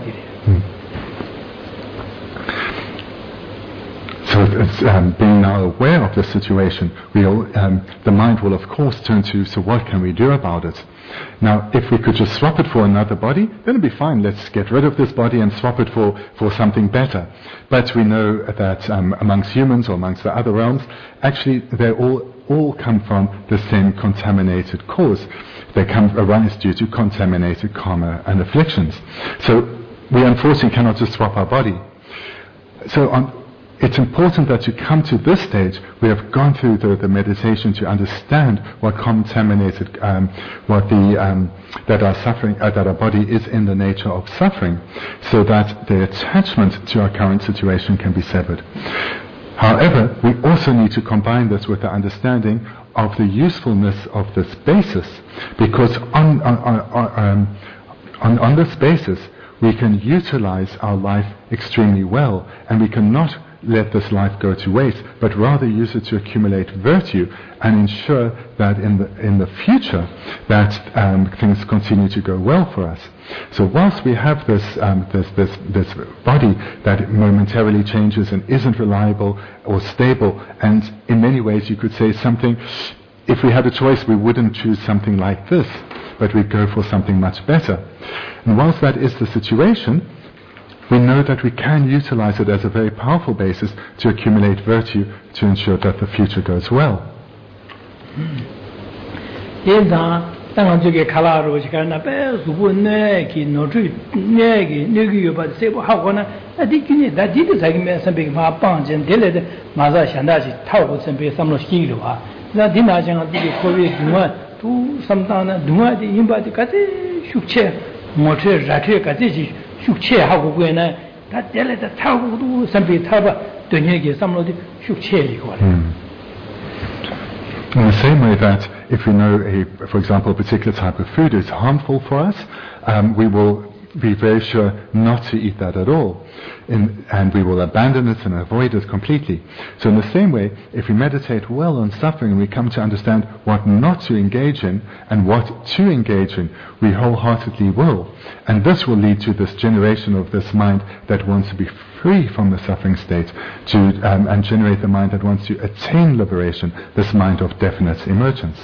Speaker 2: So it's, um, being now aware of the situation, we'll, um, the mind will of course turn to, so what can we do about it? Now, if we could just swap it for another body, then it'd be fine. Let's get rid of this body and swap it for, for something better. But we know that um, amongst humans or amongst the other realms, actually they all all come from the same contaminated cause. They come arise due to contaminated karma and afflictions. So we unfortunately cannot just swap our body. So on, it's important that you come to this stage. We have gone through the, the meditation to understand what contaminated, um, what the um, that our suffering, uh, that our body is in the nature of suffering, so that the attachment to our current situation can be severed. However, we also need to combine this with the understanding of the usefulness of this basis, because on on on, um, on, on this basis we can utilize our life extremely well, and we cannot let this life go to waste, but rather use it to accumulate virtue and ensure that in the in the future that um, things continue to go well for us. So whilst we have this um, this this this body that momentarily changes and isn't reliable or stable, and in many ways you could say something, if we had a choice we wouldn't choose something like this, but we'd go for something much better. And whilst that is the situation, we know that we can utilize it as a very powerful basis to accumulate virtue to ensure that the future goes well. Mm. In the same way that if we know, a, for example, a particular type of food is harmful for us, um, we will be very sure not to eat that at all. In, and we will abandon it and avoid it completely. So in the same way, if we meditate well on suffering, we come to understand what not to engage in and what to engage in, we wholeheartedly will. And this will lead to this generation of this mind that wants to be free from the suffering state, to um, and generate the mind that wants to attain liberation, this mind of definite emergence.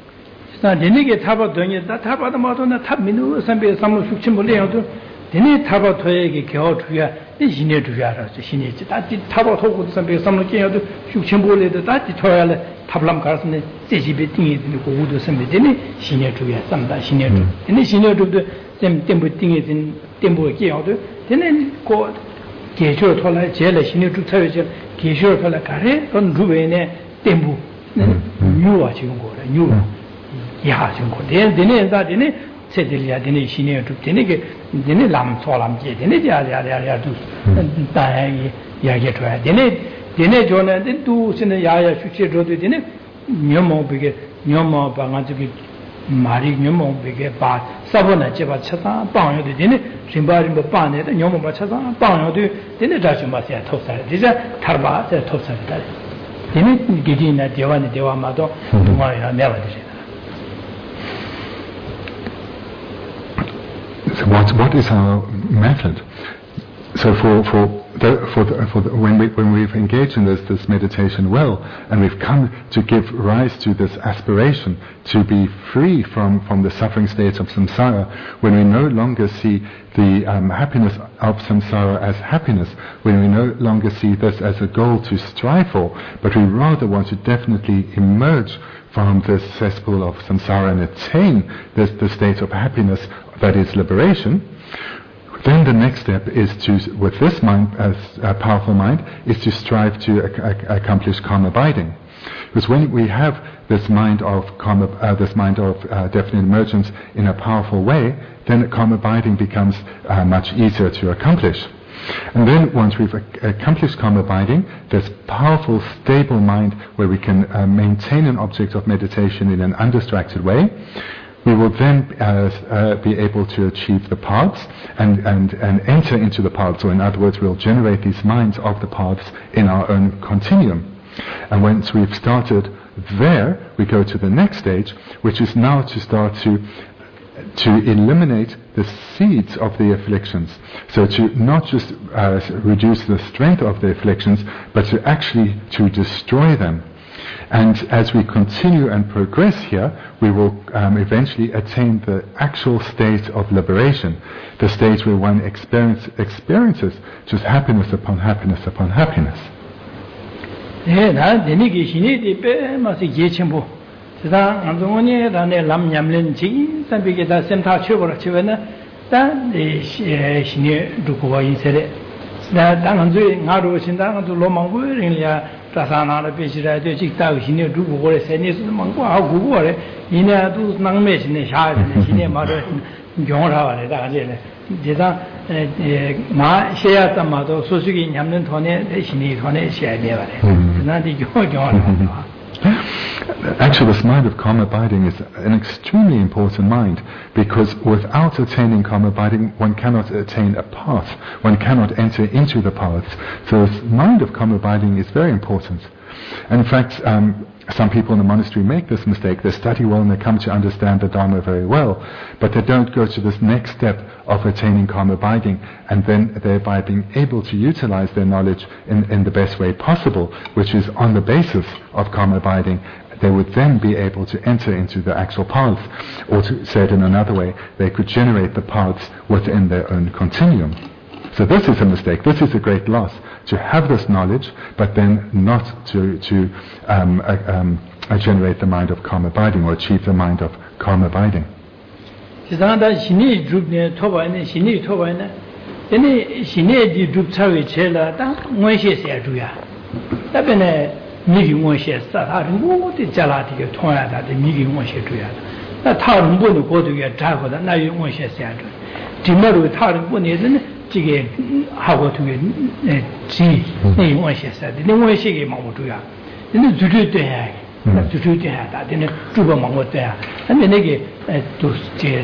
Speaker 1: Dene taba toyege kyo tuya de jine tuya ra jine ji da di taba togu de sambe samlo kyo de shukchen le de da di toya le tablam karasne jeji be tingi de ko udo sambe dene jine tuya samda jine tu dene jine tu de sem tembo tingi din tembo kyo de dene ko gejo tola jele jine tu tsayo je gejo tola kare don ruwe ne tembo nyuwa ji ngo re nyuwa ya ji ngo de dene da dene 세들이야 되네 신의 두 되네 게 되네 람 소람 게 되네 야야야야 두 다야기 이야기 줘야 되네 되네 저는 두 신의 야야 수치 줘도 되네 녀모 비게 녀모 방아지기 말이 녀모 비게 바 사보나 제바 찾아 빵여도 되네 신바림 뭐 빠네도 녀모 바 찾아 빵여도 되네 다시 마세야 토사래 이제 타바 제 토사래다 되네 기디나 대화니 대화마도 동화야 내가 되지.
Speaker 2: So what what is our method? So for for the, for, the, for the, when we when we've engaged in this this meditation well, and we've come to give rise to this aspiration to be free from from the suffering states of samsara, when we no longer see the um, happiness of samsara as happiness, when we no longer see this as a goal to strive for, but we rather want to definitely emerge from this cesspool of samsara and attain this the state of happiness that is liberation, then the next step is to, with this mind, as a powerful mind, is to strive to ac- accomplish calm abiding. Because when we have this mind of calm, uh, this mind of uh, definite emergence in a powerful way, then calm abiding becomes uh, much easier to accomplish. And then once we've ac- accomplished calm abiding, this powerful, stable mind where we can uh, maintain an object of meditation in an undistracted way, we will then uh, uh, be able to achieve the paths and, and, and enter into the paths. So in other words, we'll generate these minds of the paths in our own continuum. And once we've started there, we go to the next stage, which is now to start to to eliminate the seeds of the afflictions. So to not just uh, reduce the strength of the afflictions, but to actually to destroy them. And as we continue and progress here, we will um, eventually attain the actual state of liberation, the state where one experience, experiences just happiness upon happiness upon happiness.
Speaker 1: Tasana Bishra, the Chita, Hine, Dubu, Senis, Mangua, Gugore, Ina, do Nangmesh in the Shah, Hine, Mother, John Howard, Jeda, Ma, Shea Tamato, Susuki, Yamden Tone, the Shini Tone, Shea, not the John.
Speaker 2: Actually, this mind of calm abiding is an extremely important mind, because without attaining calm abiding, one cannot attain a path. One cannot enter into the paths. So this mind of calm abiding is very important. And in fact, um, some people in the monastery make this mistake. They study well and they come to understand the Dharma very well, but they don't go to this next step of attaining calm abiding, and then thereby being able to utilize their knowledge in, in the best way possible, which is on the basis of calm abiding. They would then be able to enter into the actual paths, or to say it in another way, they could generate the paths within their own continuum. So this is a mistake. This is a great loss, to have this knowledge, but then not to, to um, uh, um, uh, generate the mind of calm abiding, or achieve the mind of calm abiding.
Speaker 1: 지게 하고 두게 지 내용원시사 내용원시게 마무두야 근데 주주돼야 주주돼야 다들 주버 망고돼야 근데 내게 또제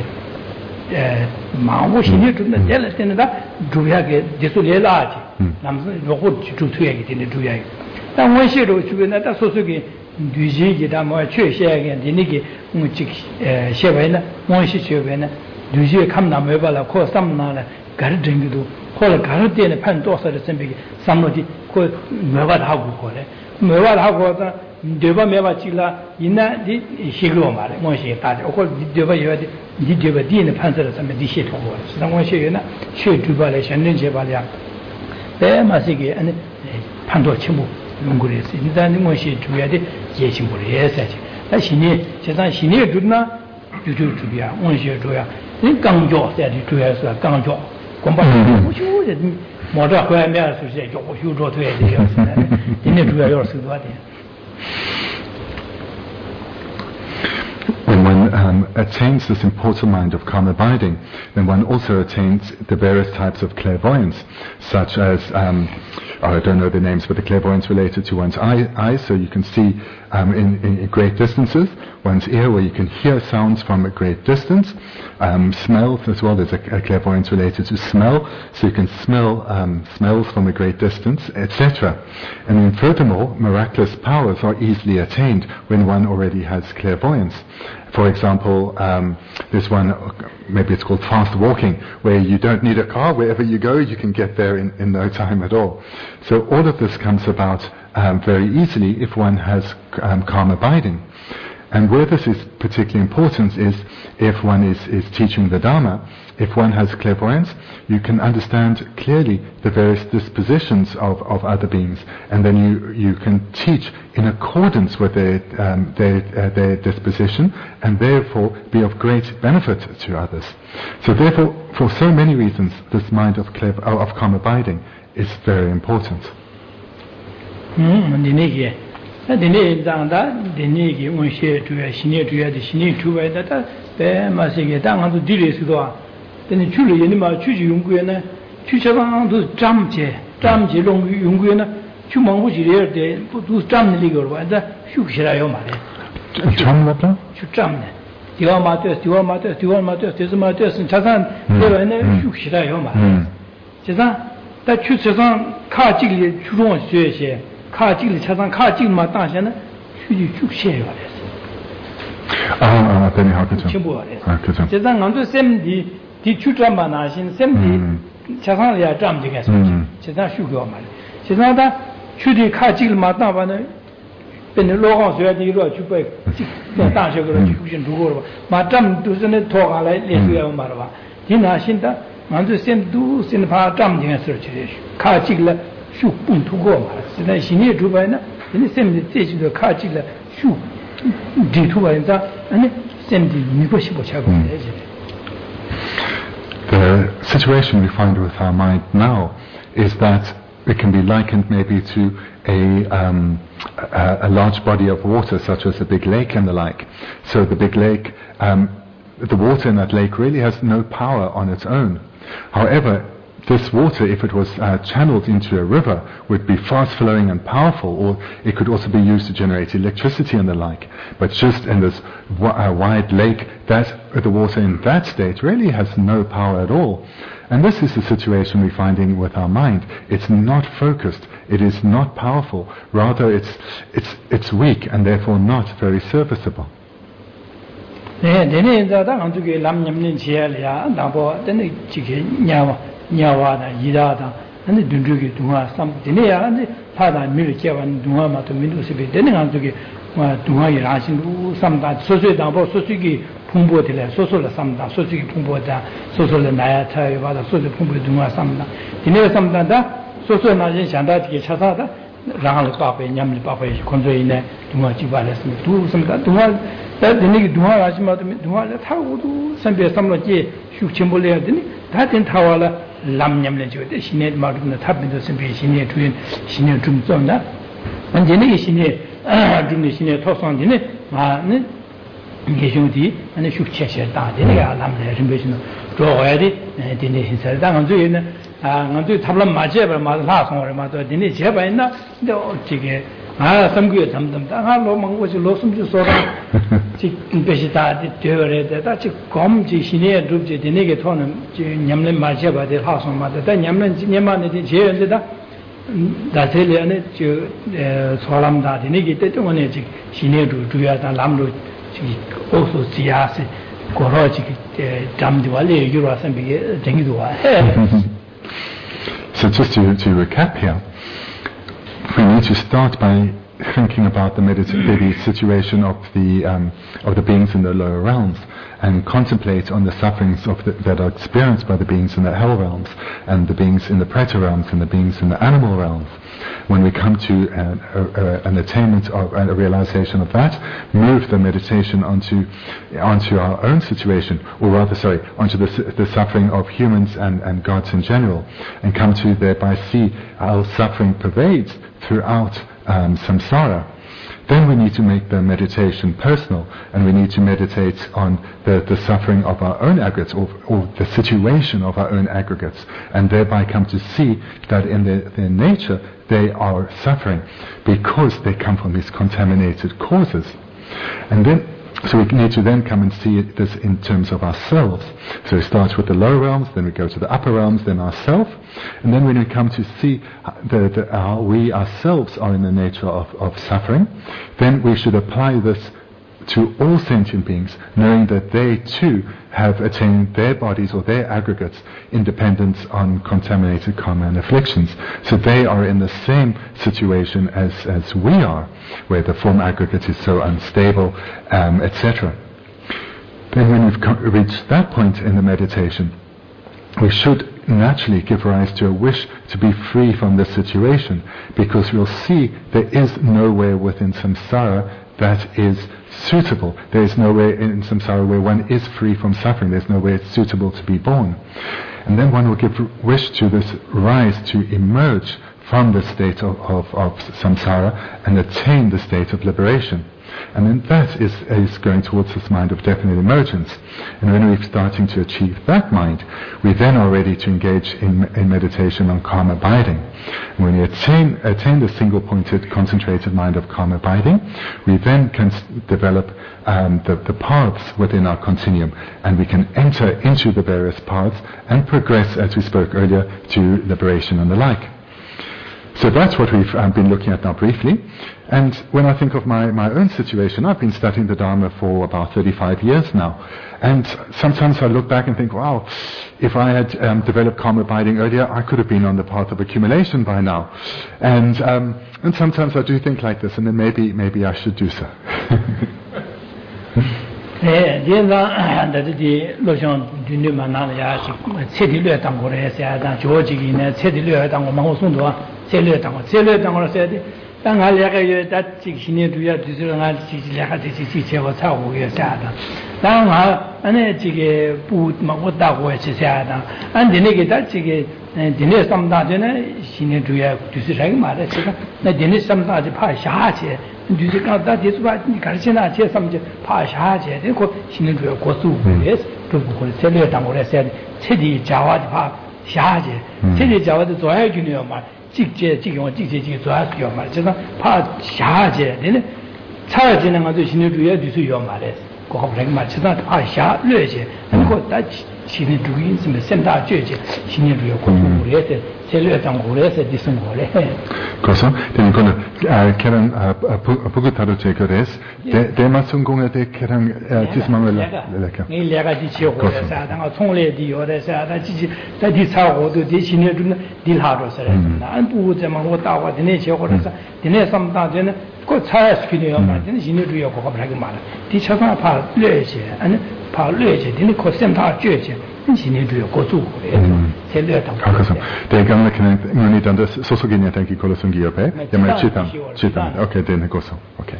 Speaker 1: 마음고신이 좀 내려 때는다 주야게 제술래라지 남선 요거 주투야게 되는 주야게 但원시로 주변에 다 소속이 뒤지기다 뭐 최셔야게 되니게 뭐지 에 셰바이나 원시 주변에 뒤지에 감나 매발라 코 삼나라 가르등기도 콜 가르데네 판도서를 선비기 삼로지 그 매발 하고 거래 매발 하고다 되바 매발 지라 이나디 시그로 말에 뭐시 다지 콜 되바 여디 디데바 디네 판서를 선비 디시 통고 지난 원시에나 최 주발에 현는 제발이야 배마시게 아니 판도 침묵 연구를 일단 뭐시 주야데 예심을 해야지 나 신이 세상 신이 주나 주주 주비야 원시 주야 이 강조 세디 주야서 강조 공부不修的摸着回面是些就修着对的样子今天主要要是多点
Speaker 2: When one um, attains this important mind of calm abiding, then one also attains the various types of clairvoyance, such as, um, oh, I don't know the names, but the clairvoyance related to one's eye, eyes, so you can see um, in, in great distances, one's ear, where you can hear sounds from a great distance, um, smell as well, there's a, a clairvoyance related to smell, so you can smell um, smells from a great distance, et cetera. And then furthermore, miraculous powers are easily attained when one already has clairvoyance. For example, um, there's one, maybe it's called fast walking, where you don't need a car. Wherever you go, you can get there in, in no time at all. So all of this comes about um, very easily if one has um, calm abiding. And where this is particularly important is if one is, is teaching the Dharma, if one has clairvoyance, you can understand clearly the various dispositions of, of other beings, and then you, you can teach in accordance with their, um, their, uh, their disposition, and therefore be of great benefit to others. So therefore, for so many reasons, this mind of, clair- of calm abiding is very important.
Speaker 1: Mm, dine dangda dine gi unshe tuya shine tuya de shine tuya da ta be ma se ge dang du dire su do dine chu le yin ma chu ji yong gu ne chu cha bang du zham je zham je long yong gu ne chu mang hu ji le de bu du zham ne li ge wa da shu xi la yo ma le
Speaker 2: zham la ta
Speaker 1: chu zham ne diwa ma de diwa ma de diwa ma de de ma de sin cha san de wa ne shu xi la yo ma je san da chu cha san ka ji li chu rong xue xie 카 찍을 차상 카 찍마 당시에는 휴지 죽셔요 그래서
Speaker 2: 아, 아, 되네 하겠죠.
Speaker 1: 침보래.
Speaker 2: 아, 그죠.
Speaker 1: 제가 강도 샘디 디추점만 하신 샘디 차상이야 잠지게서 제가 휴교 말. 제가다 휴디 카 찍을마 당바는เป็นโลกเสียดีด้วยชุบไปต่างๆเสียก็ชุบชินดูก็มาจำดูสิเนี่ยทอกอะไรเรียกเสียมาหรอวะที่น่าชินตามันจะเส้นดูสินพาจำจริงๆสุดที่ข้าจิกละሹปุ่นทุกคนมา现在新年主办呢你现在这就是卡起了ሹ地图吧那那现在你不是不吃过的
Speaker 2: The situation we find with our mind now is that it can be likened maybe to a, um, a, a large body of water, such as a big lake and the like. So the big lake, um, the water in that lake really has no power on its own. However, this water, if it was uh, channeled into a river, would be fast flowing and powerful, or it could also be used to generate electricity and the like. But just in this w- uh, wide lake, that the water in that state really has no power at all. And this is the situation we're finding with our mind. It's not focused. It is not powerful. Rather, it's it's it's weak and therefore not very serviceable.
Speaker 1: 네, 내내 자다 안쪽에 남냠는 지야리야. 나보 되는 지게 냐와 냐와다 이다다. 근데 dundu기 동화 삼 되네야. 근데 파다 밀게만 동화마도 민도스베 되는 안쪽에 와 동화이 라신도 삼다 소소다보 소소기 풍부들에 소소를 삼다 소소기 풍부다 소소를 나야 차에 받아 소소 풍부 동화 삼다. 되네 삼다다 소소 나진 샹다지게 차사다. 랑을 빠베 냠을 빠베 건조이네 동화 지발했습니다. 두 삼다 동화 다 되네 동화 라시마도 동화를 타고도 선배 삼로지 슈침볼해야 되니 다된 타와라 람냠을 줘대 신의 마르는 탑빈도 선배 신의 주인 신의 좀 zon다 안제네 신의 좀 신의 토성디네 마는 계셔디 아니 슈치셔다 되네가 람을 준비시는 저어야디 되네 hin살 당한 주에는 아 근데 탑람 맞아봐 맞아 라송을 맞아 되네 제가 있나 근데 어떻게 아 삼구에 잠담 당하로 먹고지 로숨지 소라 지금 배시다 되어래다 지 검지 신의 룹지 되네게 토는 냠는 맞아봐 돼 라송 맞아 다 냠는 냠만데 제연데다 다텔이네 저 소람다 되네게 때문에 지 신의 룹 주야다 람로 지 오소 지야세 고로지 잠디와래 유라선 비게 쟁이도 와
Speaker 2: So just to, to recap here, we need to start by thinking about the, medit- the situation of the um, of the beings in the lower realms, and contemplate on the sufferings of the, that are experienced by the beings in the hell realms, and the beings in the preta realms, and the beings in the animal realms. When we come to an, a, a, an attainment of a realization of that, move the meditation onto onto our own situation, or rather, sorry, onto the, the suffering of humans and, and gods in general, and come to thereby see how suffering pervades throughout um, samsara. Then we need to make the meditation personal, and we need to meditate on the, the suffering of our own aggregates, or, or the situation of our own aggregates, and thereby come to see that in their, their nature they are suffering because they come from these contaminated causes. And then So we need to then come and see this in terms of ourselves. So it starts with the lower realms, then we go to the upper realms, then ourself, and then when we come to see the, the, how we ourselves are in the nature of, of suffering, then we should apply this to all sentient beings, knowing that they too have attained their bodies or their aggregates independence on contaminated karma and afflictions. So they are in the same situation as, as we are, where the form aggregate is so unstable, um, et cetera. Then when we've co- reached that point in the meditation, we should naturally give rise to a wish to be free from this situation, because we'll see there is nowhere within samsara that is suitable. There is nowhere in samsara where one is free from suffering. There's nowhere it's suitable to be born. And then one will give wish to this rise to emerge from the state of, of, of samsara and attain the state of liberation. And then that is, is going towards this mind of definite emergence. And when we're starting to achieve that mind, we then are ready to engage in, in meditation on calm abiding. And when we attain, attain the single-pointed, concentrated mind of calm abiding, we then can s- develop um, the, the paths within our continuum, and we can enter into the various paths and progress, as we spoke earlier, to liberation and the like. So that's what we've um, been looking at now briefly. And when I think of my, my own situation, I've been studying the Dharma for about thirty-five years now. And sometimes I look back and think, wow, if I had um, developed calm abiding earlier, I could have been on the path of accumulation by now. And um, and sometimes I do think like this, and then maybe maybe I should do so.
Speaker 1: 네, 제가 다들 로션 뒤에 만나야 체디를 당 거래 해야 다 조직이네 체디를 당 거 망고 송도 체를 당 거, 체를 당 거를 써야 돼.当俺两个月在这个新年主要就是俺自己两个这些这些我操我也下的，当俺俺那这个不嘛我大我也去下的，俺的那个在这个嗯的那上大的呢新年主要就是这个嘛的这个，那的那上大就怕下去，就是刚大的是吧？你看现在这上面就怕下去，这个新年主要过十五也是都不会，这里当我来下的，彻底讲话就怕。 下去，这里叫的做下去了嘛，这这这个我这这这个做下去嘛，就是怕下去，人家差劲那个就心里主要就是要嘛的，搞不成嘛，其实怕下热去，如果他心里主义什么三大绝技，心里主要过过来的，这热当过来是的生活嘞。
Speaker 2: Cosa? Then kono keran pugutaro chekores. De de masungunga de keran tismangela leka.
Speaker 1: Ni lega di che ho de sa, dang chong le di yo de sa, da ji ji da di cha ho de de xin ne zhu di la zhe sa. An bu zhe ma wo da wa de ne che ho de sa, de ne sam da de ne ko cha s ki ne yo ma, de ne xin ne zhu yo ko ba ge ma la. Di cha fa pa le che, an pa le che, de ne ko sem ta jue che.
Speaker 2: Det gamla kan ni inte andas så så gärna tänker kolla som G P. Jag menar chitan, chitan. Okej, det är så. Okej.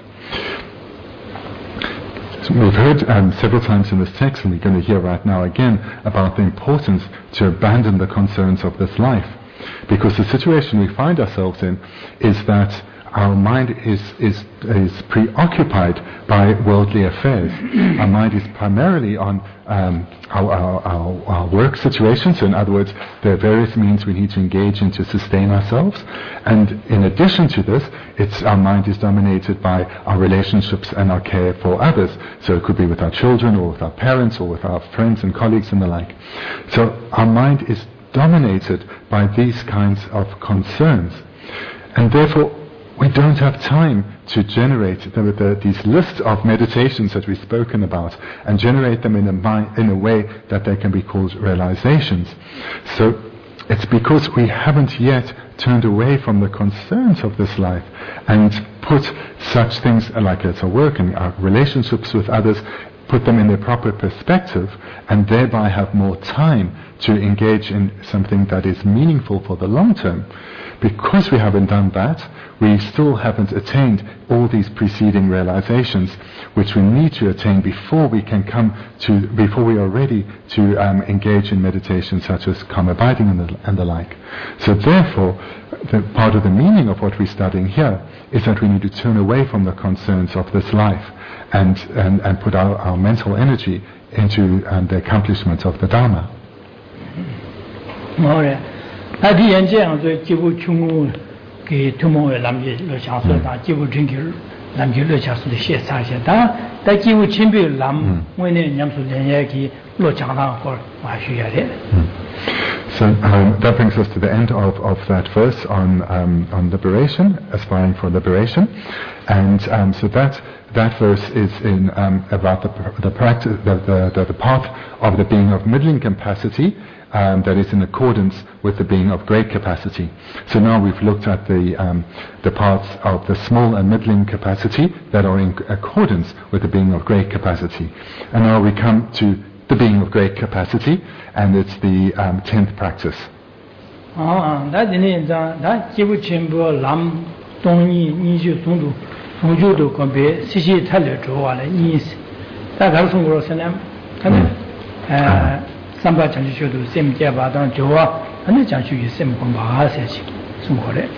Speaker 2: So we've heard um, several times in this text, and we're going to hear right now again about the importance to abandon the concerns of this life, because the situation we find ourselves in is that our mind is, is, is preoccupied by worldly affairs. Our mind is primarily on um, our, our, our, our work situations. So in other words, there are various means we need to engage in to sustain ourselves. And in addition to this, it's, our mind is dominated by our relationships and our care for others. So it could be with our children or with our parents or with our friends and colleagues and the like. So our mind is dominated by these kinds of concerns. And therefore, we don't have time to generate the, the, these lists of meditations that we've spoken about and generate them in a, mind, in a way that they can be called realizations. So it's because we haven't yet turned away from the concerns of this life and put such things like it's our work and our relationships with others, put them in their proper perspective, and thereby have more time to engage in something that is meaningful for the long term. Because we haven't done that, we still haven't attained all these preceding realizations, which we need to attain before we can come to, before we are ready to um, engage in meditation such as calm abiding and the, and the like. So therefore, the, part of the meaning of what we're studying here is that we need to turn away from the concerns of this life and, and, and put our, our mental energy into um, the accomplishment of the Dharma.
Speaker 1: Mm-hmm. 那第一这样子，几乎全国给同盟为咱们乐强说，当几乎整个咱们乐强说的写啥些，当但几乎前边咱们为呢，咱们说人家给乐强堂或还需要的。
Speaker 2: So um, that brings us to the end of, of that verse on um, on liberation, aspiring for liberation, and um, so that that verse is in um, about the the practice, the, the the path of the being of middling capacity. Um, that is in accordance with the being of great capacity. So now we've looked at the um, the parts of the small and middling capacity that are in accordance with the being of great capacity. And now we come to the being of great capacity, and it's the um, tenth practice.
Speaker 1: Ah, that is that jibu chenpo lam dongyi nishu songdu songju do kombe sisi tale zhuwa le nis. Da gar songro sanam kan eh Samba Chanchu Shodu, Sem Jabadang, Joa, and the Chanchu Sem Gomba, Sumore.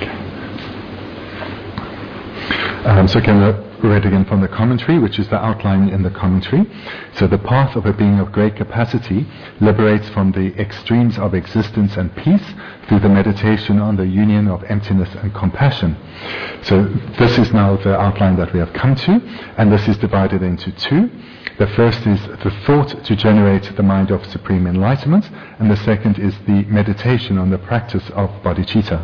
Speaker 2: Um, so can we read again from the commentary, which is the outline in the commentary. So the path of a being of great capacity liberates from the extremes of existence and peace through the meditation on the union of emptiness and compassion. So this is now the outline that we have come to, and this is divided into two. The first is the thought to generate the mind of supreme enlightenment, and the second is the meditation on the practice of bodhicitta.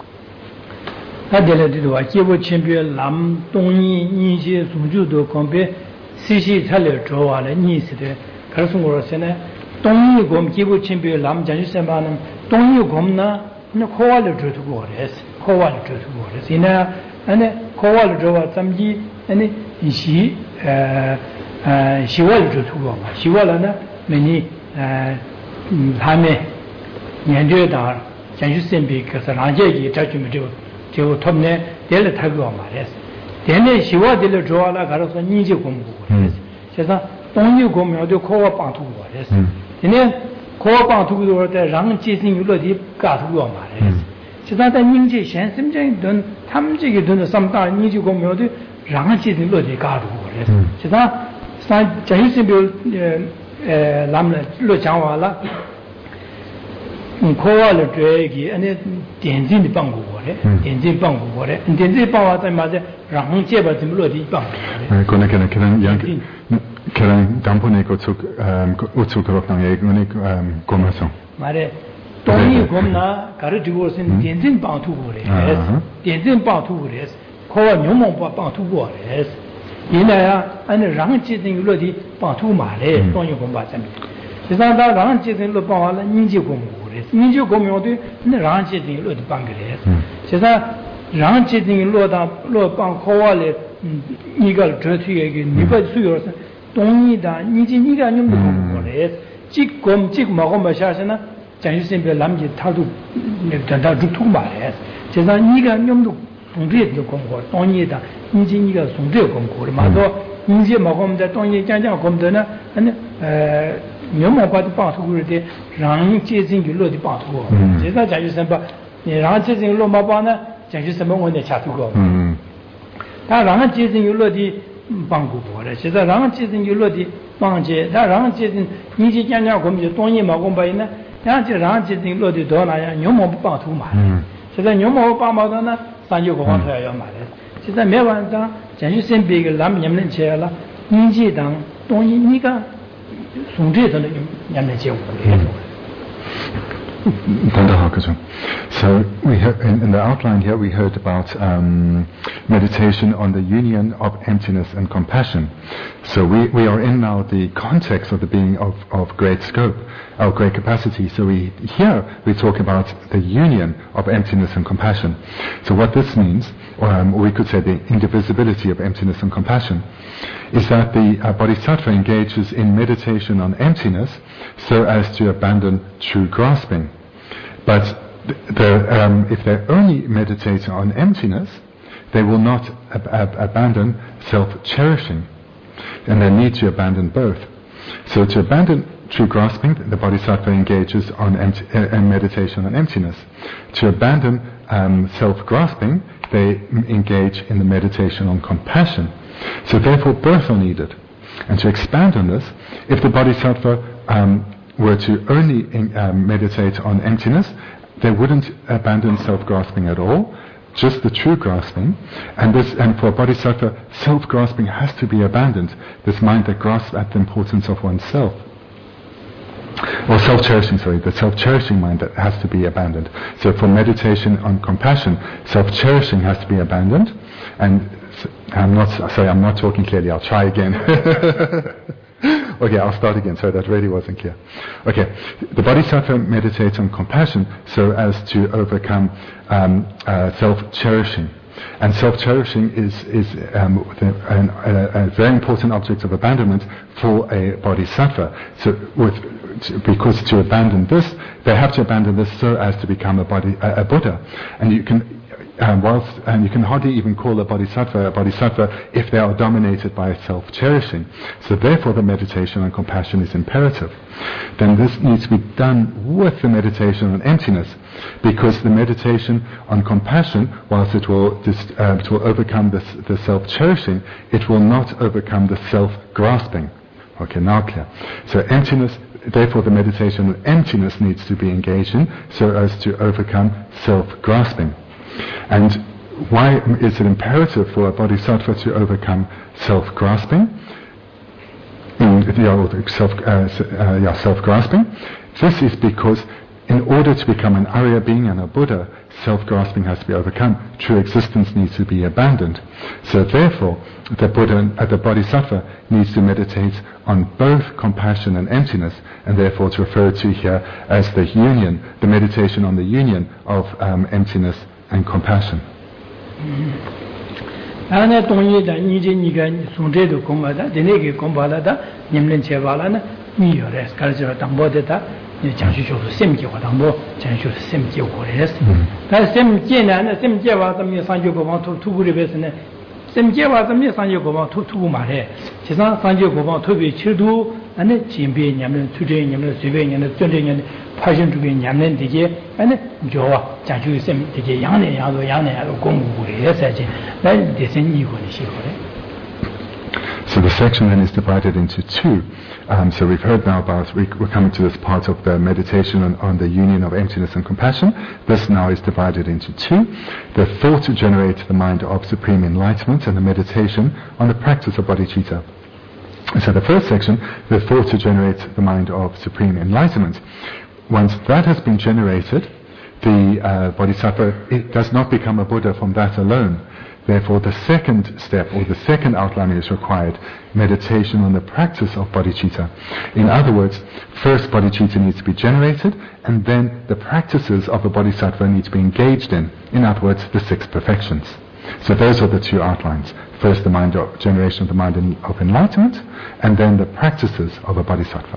Speaker 1: 시월 주투고 시월은 매니 다음에 년도에다 전주선비 그래서 라제기 자주면 저 저 톱네 될 타고 말했어. 대내 시월들 좋아라 가서 니지 공부 그래서 그래서 동료 공부도 코와 방투고 그래서 대내 코와 방투고 때 랑지신 유로디 가투고 말했어. 지난다 닝지 현심적인 돈 탐지기 돈의 삼다 니지 공부도 랑지신 유로디 가투고 그래서 지난 산 자유신별 에 람을 로 장와라 嗯，科学的这个，安尼电子的帮过我嘞，电子帮过我嘞，电子帮我在嘛在，让这边怎么落地帮我嘞？
Speaker 2: 可能可能可能样，可能当铺那个出呃，我出个那个那个呃，工么上。
Speaker 1: 嘛嘞，东西工呢，搞的这个是电子帮出过嘞，电子帮出过嘞，科学牛毛帮帮出过嘞。现在啊，按照让阶层有落地帮出嘛嘞，东西工把怎么？实际上，他让阶层落帮完了，研究工过嘞，研究工苗对那让阶层落地帮个嘞。实际上，让阶层落到落帮科学嘞，嗯，一个这是一个，你不需要是东西的，你这你个你们工过嘞，这个这个嘛我们下去呢，讲究身边咱们就他都那个他就土嘛嘞，实际上你个你们都。从这就工作，当年的，你这一个从这工作的嘛，说你这嘛我们在当年讲讲工作呢，那呃，牛毛把的帮助的，让阶层就落的帮助，这个讲究什么？你让阶层落毛帮呢，讲究什么问题恰出个？嗯，他让阶层有落的帮助过了，现在让阶层有落的帮助，他让阶层你这讲讲我们就当年嘛我们呢，然后就让阶层落的多那样，牛毛不帮助嘛，嗯，现在牛毛帮忙的呢。三九个方特要买的，现在每晚上讲究身边个咱们人们起来了，年纪当东西你个从这头的人们接触的。
Speaker 2: So we heard, in, in the outline here we heard about um, meditation on the union of emptiness and compassion. So we, we are in now the context of the being of, of great scope, of great capacity. So we here we talk about the union of emptiness and compassion. So what this means, or um, we could say the indivisibility of emptiness and compassion, is that the uh, bodhisattva engages in meditation on emptiness so as to abandon true grasping. But the, the, um, if they only meditate on emptiness, they will not ab- ab- abandon self-cherishing, and they need to abandon both. So to abandon true grasping, the bodhisattva engages on empty, uh, meditation on emptiness. To abandon um, self-grasping, they engage in the meditation on compassion. So therefore both are needed. And to expand on this, if the bodhisattva um, were to only in, um, meditate on emptiness, they wouldn't abandon self-grasping at all, just the true grasping. And this, and for bodhisattva, self-grasping has to be abandoned, this mind that grasps at the importance of oneself. Or self-cherishing, sorry, the self-cherishing mind that has to be abandoned. So for meditation on compassion, self-cherishing has to be abandoned. And I'm not, sorry, I'm not talking clearly, I'll try again. Okay, I'll start again, sorry, that really wasn't clear. Okay, the bodhisattva meditates on compassion so as to overcome um, uh, self-cherishing. And self-cherishing is, is um, the, an, a, a very important object of abandonment for a bodhisattva. So with, because to abandon this, they have to abandon this so as to become a, body, a, a Buddha. And you can Um, whilst, and you can hardly even call a bodhisattva a bodhisattva if they are dominated by self-cherishing. So therefore the meditation on compassion is imperative. Then this needs to be done with the meditation on emptiness, because the meditation on compassion, whilst it will, just, uh, it will overcome this, the self-cherishing, it will not overcome the self-grasping. Okay, now clear. So emptiness, therefore the meditation on emptiness needs to be engaged in so as to overcome self-grasping. And why is it imperative for a bodhisattva to overcome self-grasping? In, yeah, self, uh, uh, yeah, self-grasping. This is because in order to become an Arya being and a Buddha, self-grasping has to be overcome. True existence needs to be abandoned. So therefore, the Buddha, uh, the bodhisattva needs to meditate on both compassion and emptiness, and therefore to refer to here as the union, the meditation on the union of um, emptiness and compassion.
Speaker 1: 然后呢，东西的你这你个从这头讲嘛的，在那个讲罢了的，你们切罢了呢，你有嘞，搞就是当波的的，你讲去就是什么结果当波，讲就是什么结果嘞是。但是什么艰难的，什么结果怎么上去过往突突破的边是呢？什么结果怎么上去过往突突破嘛嘞？其实上去过往特别尺度，那那前边你们出这你们随便你们准这你们。发现这个年龄这些，哎呢，你就啊，讲究什么这些养年养多养年养多巩固的事情，那这是你个的喜好的。
Speaker 2: So the section then is divided into two. Um, so we've heard now about, we, we're coming to this part of the meditation on, on the union of emptiness and compassion. This now is divided into two. The thought to generate the mind of supreme enlightenment, and the meditation on the practice of bodhicitta. So the first section, the thought to generate the mind of supreme enlightenment. Once that has been generated, the uh, bodhisattva, it does not become a Buddha from that alone. Therefore, the second step, or the second outline is required, meditation on the practice of bodhicitta. In other words, first bodhicitta needs to be generated, and then the practices of the bodhisattva need to be engaged in. In other words, the six perfections. So those are the two outlines. First, the mind of, generation of the mind in, of enlightenment, and then the practices of a bodhisattva.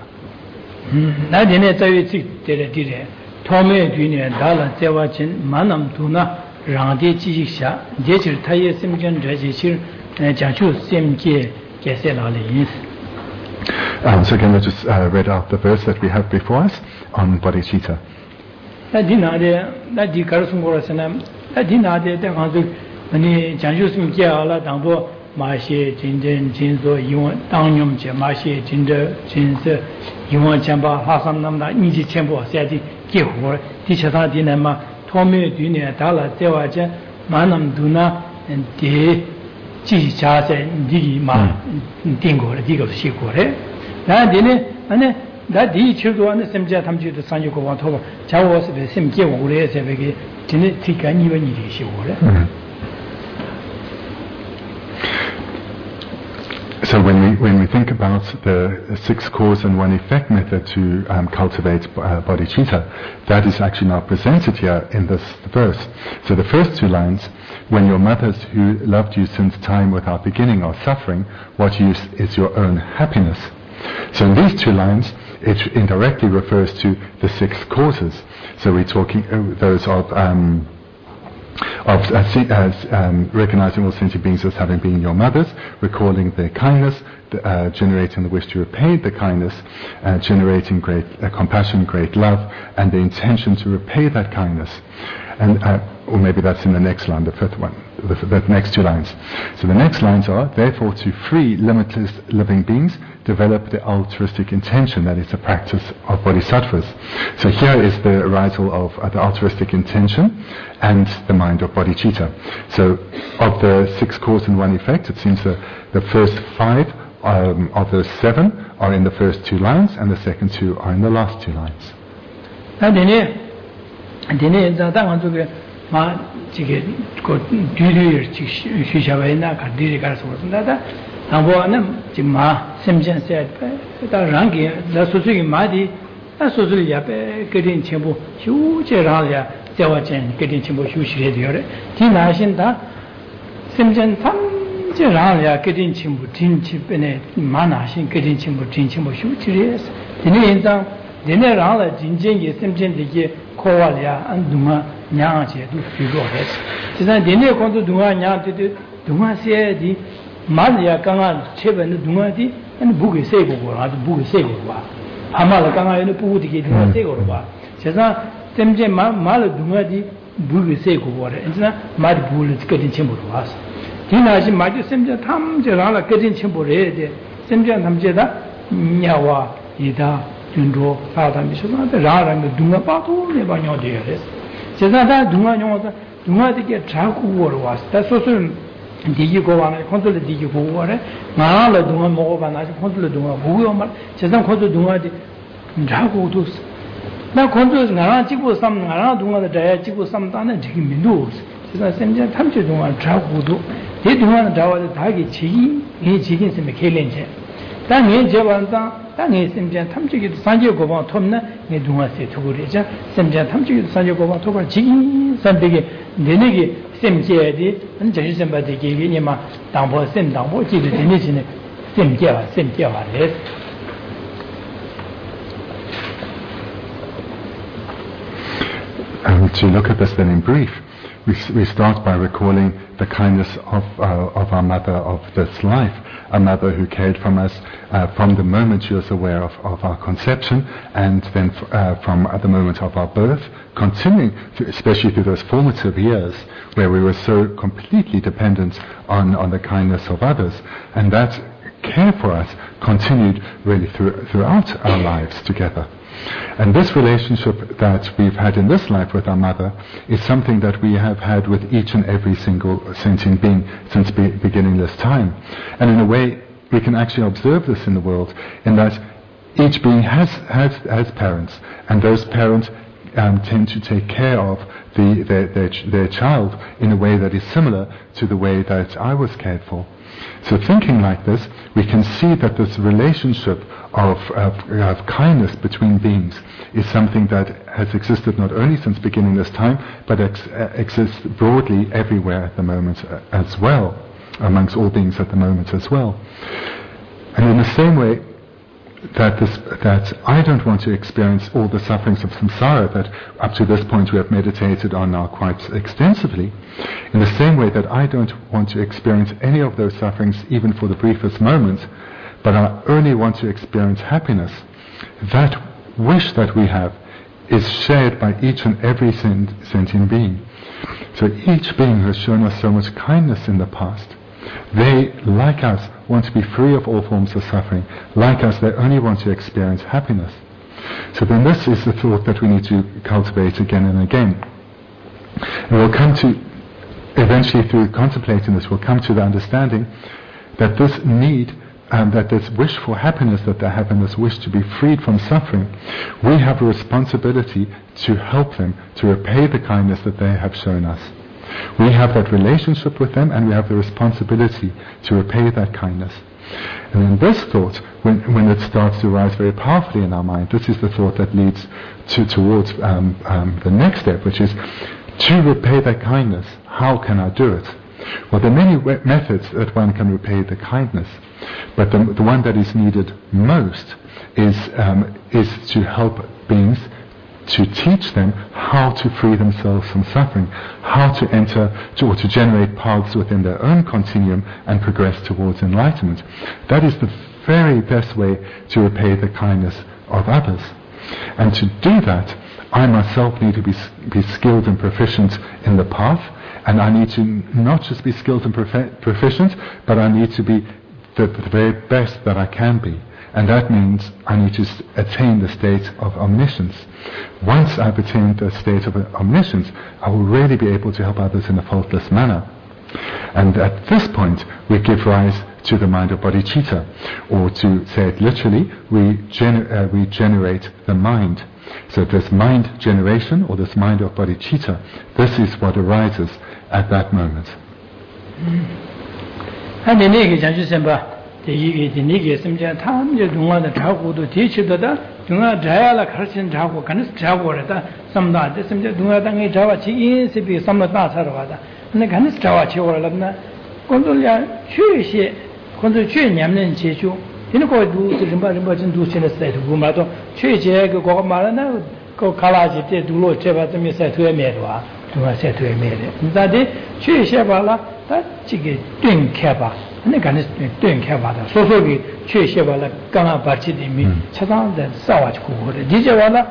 Speaker 1: rāngdē jīshik shā, jēchir tāyē simchān rājīshir jāchū simkē kēsē lāli yīns.
Speaker 2: Um, so again, we just uh, read out the verse that we have before us on bodhicitta.
Speaker 1: Tā dī nādē, tā dī kārasūṅ kōrasana, tā dī nādē tā kānsū jāchū simkē ālā tāngbō māshē jīndēn jīnzō yīwān tāngyōm chē, māshē jīndē jīnzē yīwān chēmbā hāsam namdā nījī chēmbō sēdī kē hōr, tī chatā dī nā mā tōme dūne dāla tēwā chā mānam dūna dē jī chāsē dīgī mā dīngō rē, dīgā sī kō rē. Dā dīne, āne, dā dī chirdu āne semchā tamchī tu sāngyō kō wā tōba, chā wā sē bē sem kē wā rē sē bē kē, dīne tīkā nīwa nī rī sī kō rē.
Speaker 2: So when we when we think about the six cause and one effect method to um, cultivate uh, bodhicitta, that is actually now presented here in this verse. So the first two lines, when your mothers who loved you since time without beginning are suffering, what use is your own happiness? So in these two lines, it indirectly refers to the six causes. So we're talking uh, those of um, of uh, as um, recognizing all sentient beings as having been your mothers, recalling their kindness, the, uh, generating the wish to repay the kindness, uh, generating great uh, compassion, great love, and the intention to repay that kindness. And uh, or maybe that's in the next line, the fifth one, the, the next two lines. So the next lines are, therefore, to free limitless living beings, develop the altruistic intention, that is the practice of bodhisattvas. So here is the arisal of uh, the altruistic intention and the mind of bodhicitta. So of the six cause and one effect, it seems that the first five um, of the seven are in the first two lines, and the second two are in the last two lines.
Speaker 1: 마 지게 그 뒤를 쉬셔야나 가디리 가서 그런다. 당보는 지금 마 샘전세 다 랑게 나 소소기 마디 나 소소리 야베 그린 전부 휴제라야 대화전 그린 전부 휴시해 되어래. 디나신다 샘전 탐제라야 그린 전부 진치변에 만나신 그린 전부 진치모 휴지리에서 디네 인상 디네라라 진전이 샘전되게 코와야 안두마 냐제도 필요해서 지난 내내 건도 동아냐도 동아세디 말이야 강한 최변의 동아디 아니 부게 세고 아주 부게 세고 봐 아마를 강한에는 부부디게 동아 세고 봐 제가 템제 말 동아디 부게 세고 봐래 이제 말 부를 거든 첨부로 와서 디나지 마지 셈제 탐제라라 거든 첨부래 돼 셈제 탐제다 냐와 이다 준도 사담이서도 라라는 동아 빠도 내방요 돼요 제가다 동아용어서 동아되게 자꾸 오러 왔어. 다 소소는 디기고 와나 컨트롤 디기고 오래. 나라 동아 먹어봐 나지 컨트롤 동아 보고 말. 제가 컨트롤 동아디 자꾸도 나 컨트롤 나라 찍고 삼 나라 동아의 다야 찍고 삼다는 되게 민도. 제가 sempre 탐지 동아 자꾸도 이 동아는 다와도 다기 지기 이 지긴 셈에 개len제. 당에 제반다 당에 셈제 탐지기도 산지 고방 톰나 네 동아세 두고리자 셈제 탐지기도 산지 고방 토가 지기 산되게 내내게 셈제디 언제 셈바되게 이니마 당보 셈 당보 지를 내내지네 셈제와 셈제와 레
Speaker 2: And to look at this then in brief, we, we start by recalling the kindness of, uh, of our mother of this life, a mother who cared for us uh, from the moment she was aware of, of our conception, and then f- uh, from uh, the moment of our birth, continuing, to, especially through those formative years where we were so completely dependent on, on the kindness of others. And that care for us continued really through, throughout our lives together. And this relationship that we've had in this life with our mother is something that we have had with each and every single sentient being since be- beginning this time. And in a way, we can actually observe this in the world, in that each being has, has, has parents, and those parents um, tend to take care of the, their, their, their child in a way that is similar to the way that I was cared for. So thinking like this, we can see that this relationship of, of, of kindness between beings is something that has existed not only since beginning this time, but ex- exists broadly everywhere at the moment as well, amongst all beings at the moment as well. And in the same way that this, that I don't want to experience all the sufferings of samsara that up to this point we have meditated on now quite extensively, in the same way that I don't want to experience any of those sufferings even for the briefest moment, but I only want to experience happiness, that wish that we have is shared by each and every sentient being. So each being who has shown us so much kindness in the past, they, like us, want to be free of all forms of suffering. Like us, they only want to experience happiness. So then this is the thought that we need to cultivate again and again. And we'll come to, eventually through contemplating this, we'll come to the understanding that this need, and that this wish for happiness that they have, and this wish to be freed from suffering, we have a responsibility to help them, to repay the kindness that they have shown us. We have that relationship with them, and we have the responsibility to repay that kindness. And in this thought, when, when it starts to rise very powerfully in our mind, this is the thought that leads to, towards um, um, the next step, which is to repay that kindness. How can I do it? Well, there are many we- methods that one can repay the kindness, but the, the one that is needed most is um, is to help beings, to teach them how to free themselves from suffering, how to enter to, or to generate paths within their own continuum and progress towards enlightenment. That is the very best way to repay the kindness of others. And to do that, I myself need to be, be skilled and proficient in the path, and I need to not just be skilled and profi- proficient, but I need to be the, the very best that I can be. And that means I need to attain the state of omniscience. Once I've attained the state of omniscience, I will really be able to help others in a faultless manner. And at this point, we give rise to the mind of bodhicitta, or to say it literally, we, gener- uh, we generate the mind. So this mind generation, or this mind of bodhicitta, this is what arises at that moment.
Speaker 1: 이게 이게 심지어 탐제 동안의 자고도 대치도다 동안 자야라 가르치는 자고 가는 자고라다 삼다데 심지어 동안 당에 자와 지인세비 삼다 사러와다 근데 가는 자와 지고라나 건돌야 최시 건돌 최년년 제주 이는 거도 좀 봐, 좀 좀 두시는 사이트 보마도 최제 그 거가 말하나 그 갈아지 때 둘로 제가 좀 사이트에 매도와 동안 사이트에 매대 근데 최시 봐라 다 지게 땡켜봐 근데 간에 땡켜봐다 소소기 최시 봐라 강아 받치님이 차상된 싸워지고 그래 이제 와라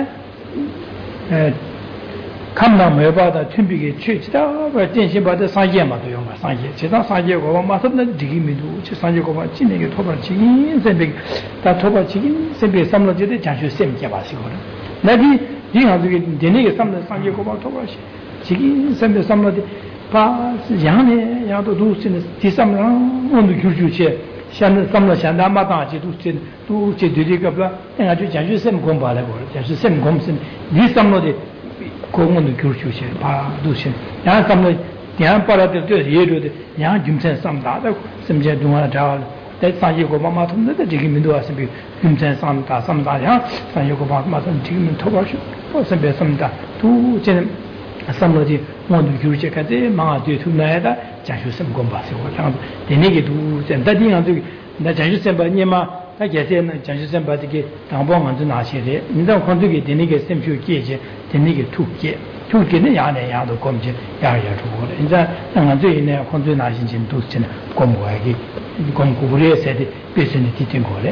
Speaker 1: 에 감나 매바다 준비게 최지다 그 진심 받아 상계마도 용마 상계 제가 상계고 마서는 디기미도 제 상계고 마 진행에 토벌 지긴 선배 다 토벌 지긴 선배 삼로제대 자주 셈게 봐시고 나디 디하게 되네게 삼로 상계고 마 토벌시 지긴 선배 삼로제 바 양에 야도 두스는 디삼랑 온도 규주체 샤는 삼로 샤나 마다지 두스는 두체 되리가블라 내가 주 자주 셈 공부하려 거 자주 셈 공부는 디삼로데 공원도 교수시 봐 두신 야 삼로 양 빨아들 때 예로데 양 김선 삼다다 심제 동안 자 대상이고 마마통데 지금 민도 왔으면 김선 삼다 삼다야 상이고 마마통 지금 토바시 어선배 삼다 두 제는 삼로지 모두 교수까지 마아되 투나야다 자주 셈 공부하세요 양 되네게도 전다딩아도 나 자주 셈 봐니마 다 계세는 장시선 받게 당봉한테 나시래 인도 컨트롤이 되는게 셈표 계제 되는게 투게 투게는 야네 야도 검지 야야 주고 이제 당한 저희네 컨트롤 나신진 도스는 공부하기 공부를 해서 비슷히 뒤진 거래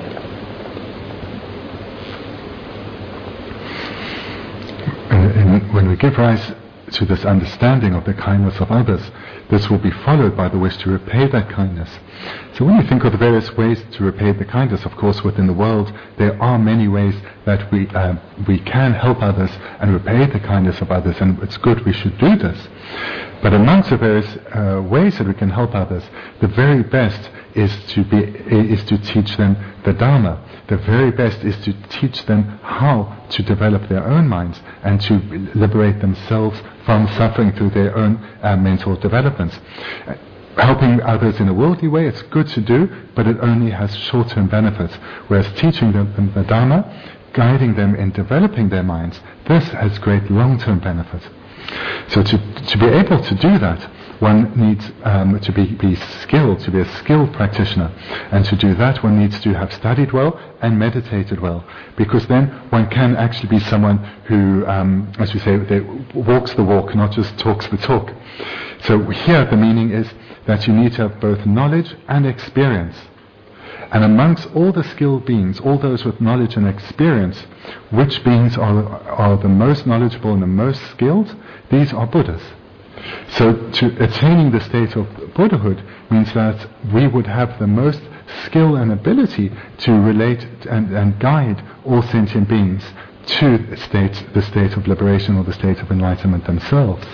Speaker 2: and when we give rise to this understanding of the kindness of others, this will be followed by the wish to repay that kindness. So when you think of the various ways to repay the kindness, of course, within the world, there are many ways that we uh, we can help others and repay the kindness of others, and it's good we should do this. But amongst the various uh, ways that we can help others, the very best is to be is to teach them the Dharma. The very best is to teach them how to develop their own minds and to liberate themselves from suffering through their own uh, mental developments. Uh, helping others in a worldly way, it's good to do, but it only has short-term benefits. Whereas teaching them the Dharma, guiding them in developing their minds, this has great long-term benefits. So to to be able to do that, one needs um, to be, be skilled, to be a skilled practitioner. And to do that, one needs to have studied well and meditated well. Because then one can actually be someone who, um, as we say, they walks the walk, not just talks the talk. So here the meaning is that you need to have both knowledge and experience. And amongst all the skilled beings, all those with knowledge and experience, which beings are, are the most knowledgeable and the most skilled? These are Buddhas. So to attaining the state of Buddhahood means that we would have the most skill and ability to relate and, and guide all sentient beings to the state, the state of liberation or the state of enlightenment themselves.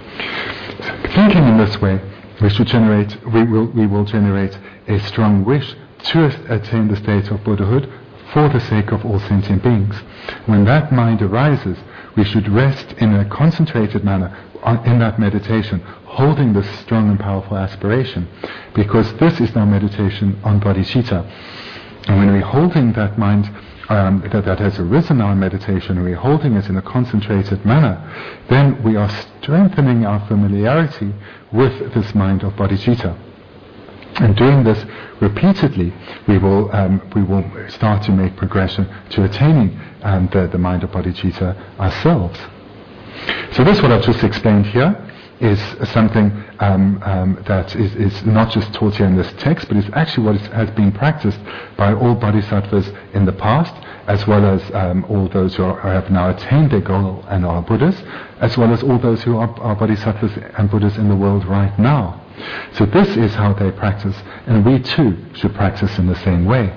Speaker 2: So thinking in this way, we should generate, we will, we will generate a strong wish to attain the state of Buddhahood for the sake of all sentient beings. When that mind arises, we should rest in a concentrated manner on, in that meditation, holding this strong and powerful aspiration, because this is our meditation on bodhicitta. And when we're holding that mind um, that, that has arisen in our meditation, and we're holding it in a concentrated manner, then we are strengthening our familiarity with this mind of bodhicitta. And doing this repeatedly, we will um, we will start to make progression to attaining um, the, the mind of bodhicitta ourselves. So this, what I've just explained here, is something um, um, that is, is not just taught here in this text, but is actually what is, has been practiced by all bodhisattvas in the past, as well as um, all those who, are, who have now attained their goal and are Buddhas, as well as all those who are, are bodhisattvas and Buddhas in the world right now. So this is how they practice, and we too should practice in the same way.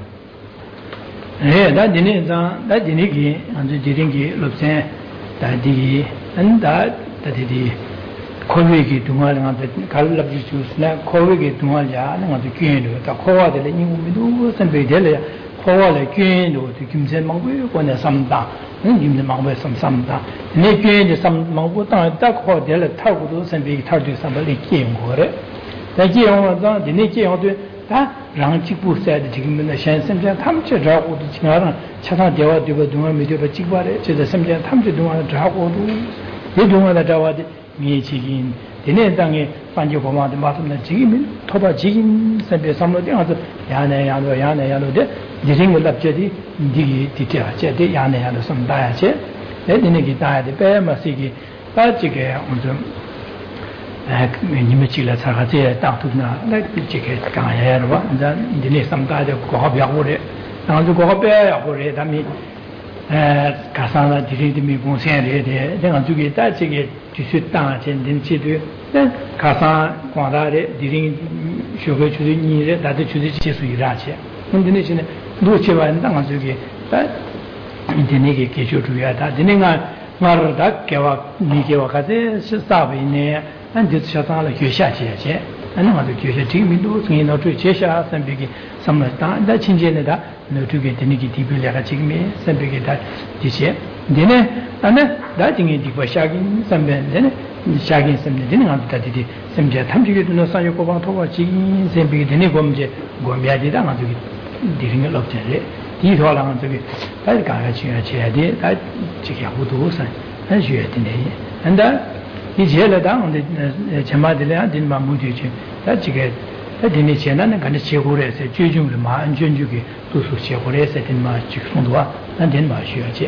Speaker 1: Kowe dungal nga kalab juice na kowe dungal ya nga to kyen do ta kowa de ni mu do san be de le kowa le kyen do to kim sen mang bu ko na sam da ni ni mang bu sam sam da ne kyen de sam mang bu ta ta ko de le ta ku do san be ta de sam le kyen ko re da ji yong da de ne ji yong de da rang ji bu sa de ji men na shan sam ja tham che ra ko de ji na cha sa de wa de ba dungal me de ba ji ba re che de sam ja tham che dungal ra ko do ye dungal da wa de 미치긴 되는 땅에 반지 고마도 맞으면 지금 토바 지금 선배 삼로데 아주 야네 야로 야네 야로데 지금 lap제디 디기 디티아 제데 야네 야로 섬다야체 내내기 다야데 배마시기 빠지게 엄좀 에 니메치라 사가제 땅투나 내지게 강야야로 봐 이제 니네 섬다데 고합야고래 나도 고합야고래 담이 에 가사나 디리디미 공생레데 내가 주게 따지게 주시 땅 전진치도 네 가사 광다레 디링 쇼게 주디니레 다들 주디 지수 일하지 근데 이제 노체반 땅 주게 다 인터넷에 계셔줘야 다 되는가 말다 개와 니개와 가세 시사비네 안지 샤상을 교샤지야지 아니 맞아 교샤 지금도 생이나 저 제샤 선비기 삼나다 다 친제네다 너두게 되니기 디빌레가 지금에 선비기 다 지체 되네 안에 나중에 디고 샤긴 선배네 샤긴 선배 되는 거 같다디 선배 탐지게도 너사요 고방 토바 지긴 선비기 되네 검제 고미야지다 가지고 디링을 얻잖아요 디도랑 저기 다 가야 지야 돼. 다 지게 호도선 한 주에 되네. 근데 이제라다 근데 제마들이야 딘마 무지지. 다 지게 다 되네 지나는 간에 제고래서 최종으로 마 안전주기 도수 제고래서 딘마 직송도와 난 딘마 쉬어지.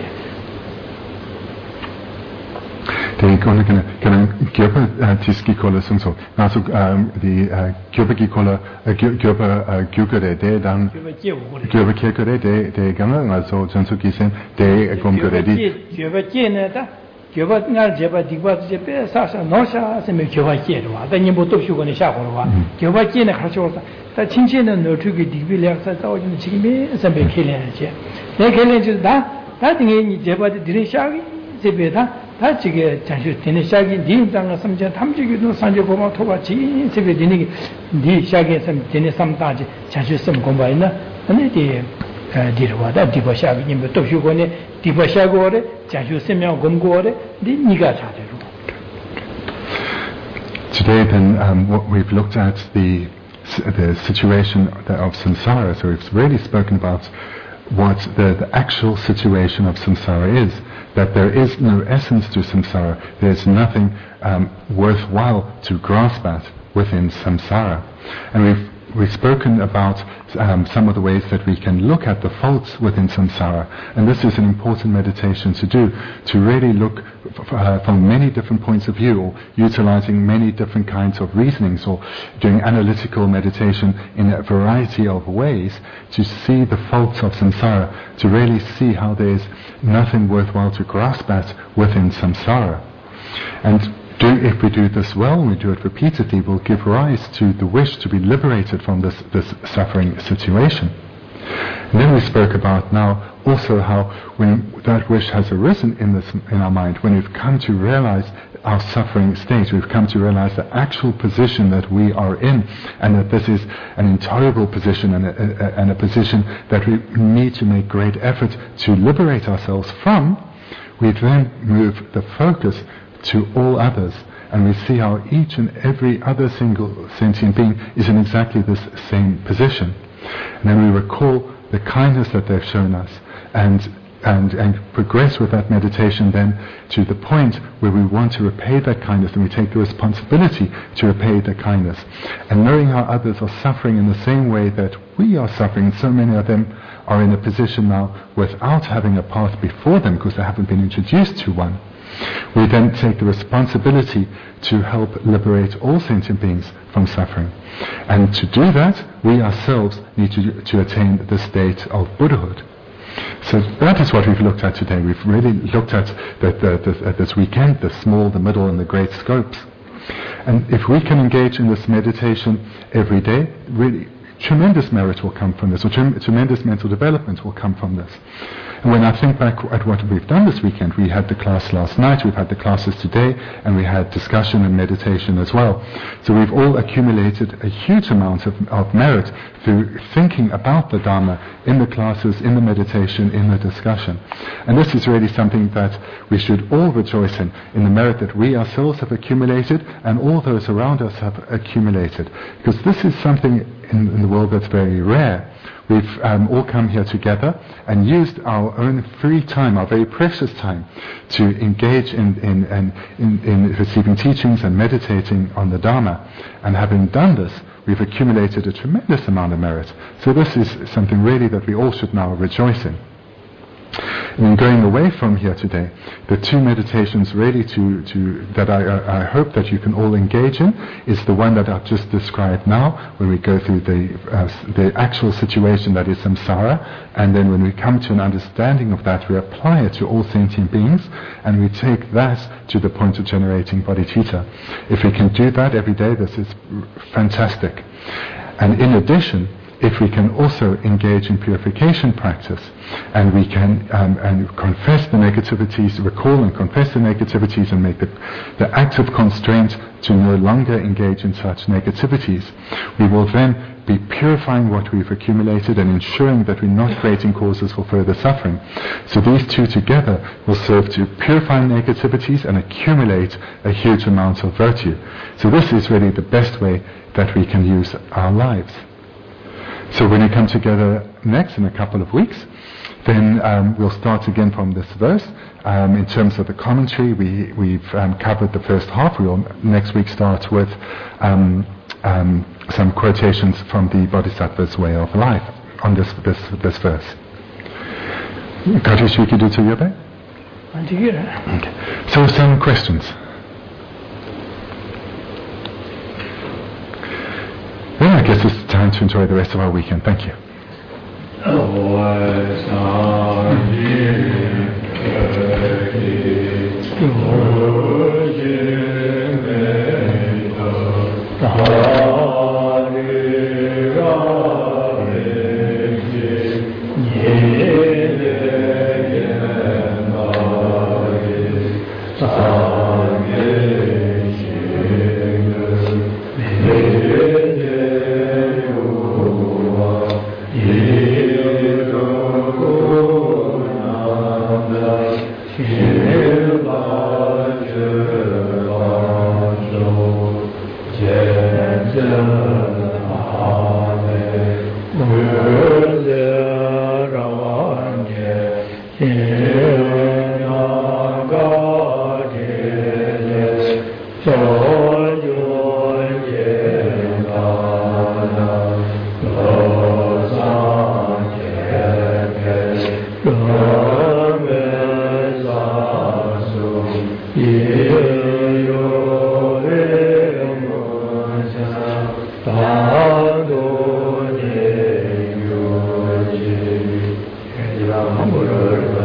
Speaker 2: Det kunne kan gjøre tiskikoller som så. Altså de gjørbegikoller gjørbe gjørbe det det dan gjørbe gjørbe det det gamle altså sådan så kisen det kom gøre det.
Speaker 1: Gjørbe gjerne da Java Ngal Java Diva Jepe Sasha Nosha Semi Java Jedwa, then you put up sugar in the Shahova, Java Jena Hashosa, that Chinchin and no Tugi Divilia Sato in the Chimney, some big killing. They can let that, that thing in Java Dirishagi, Zebeta, that you get Tinishagi, Ding, some Tamji, no Sanjo Goma Tobachi, Sebedini, D Shagi, some Dennis, some Taji, Chanchu, some combiner, and it did what that Dibashagi in the Toshugone, Dibashagore, Chanchu Semia Gomgore, the Niga.
Speaker 2: Today, then, um, what we've looked at the the situation of samsara. So we've really spoken about what the, the actual situation of samsara is. That there is no essence to samsara. There's nothing um, worthwhile to grasp at within samsara. And we've we've spoken about um, some of the ways that we can look at the faults within samsara. And this is an important meditation to do, to really look f- uh, from many different points of view, or utilizing many different kinds of reasonings, or doing analytical meditation in a variety of ways to see the faults of samsara, to really see how there's nothing worthwhile to grasp at within samsara. And Do, if we do this well, and we do it repeatedly, will give rise to the wish to be liberated from this, this suffering situation. And then we spoke about now also how when that wish has arisen in, this, in our mind, when we've come to realize our suffering state, we've come to realize the actual position that we are in, and that this is an intolerable position, and a, a, and a position that we need to make great effort to liberate ourselves from, we then move the focus to all others, and we see how each and every other single sentient being is in exactly this same position. And then we recall the kindness that they've shown us, and and and progress with that meditation then to the point where we want to repay that kindness, and we take the responsibility to repay the kindness. And knowing how others are suffering in the same way that we are suffering, so many of them are in a position now without having a path before them because they haven't been introduced to one. We then take the responsibility to help liberate all sentient beings from suffering. And to do that, we ourselves need to, to attain the state of Buddhahood. So that is what we've looked at today. We've really looked at the, the, the, this weekend, the small, the middle, and the great scopes. And if we can engage in this meditation every day, really tremendous merit will come from this, or trem- tremendous mental development will come from this. And when I think back at what we've done this weekend, we had the class last night, we've had the classes today, and we had discussion and meditation as well. So we've all accumulated a huge amount of, of merit through thinking about the Dharma in the classes, in the meditation, in the discussion. And this is really something that we should all rejoice in, in the merit that we ourselves have accumulated and all those around us have accumulated. Because this is something in, in the world that's very rare. We've um, all come here together and used our own free time, our very precious time, to engage in, in, in, in, in receiving teachings and meditating on the Dharma. And having done this, we've accumulated a tremendous amount of merit. So this is something really that we all should now rejoice in. And in going away from here today, the two meditations really to, to that I, I hope that you can all engage in is the one that I've just described now, where we go through the uh, the actual situation that is samsara, and then when we come to an understanding of that, we apply it to all sentient beings, and we take that to the point of generating bodhicitta. If we can do that every day, this is fantastic. And in addition, if we can also engage in purification practice, and we can um, and confess the negativities, recall and confess the negativities, and make the, the active constraint to no longer engage in such negativities, we will then be purifying what we've accumulated and ensuring that we're not creating causes for further suffering. So these two together will serve to purify negativities and accumulate a huge amount of virtue. So this is really the best way that we can use our lives. So when we come together next in a couple of weeks, then um, we'll start again from this verse. Um, in terms of the commentary, we, we've um, covered the first half. We'll next week start with um, um, some quotations from the Bodhisattva's way of life on this this, this verse. Kati Shiki to Yobe? Okay. So some questions. Then I guess it's time to enjoy the rest of our weekend. Thank you. Oh,
Speaker 1: Amor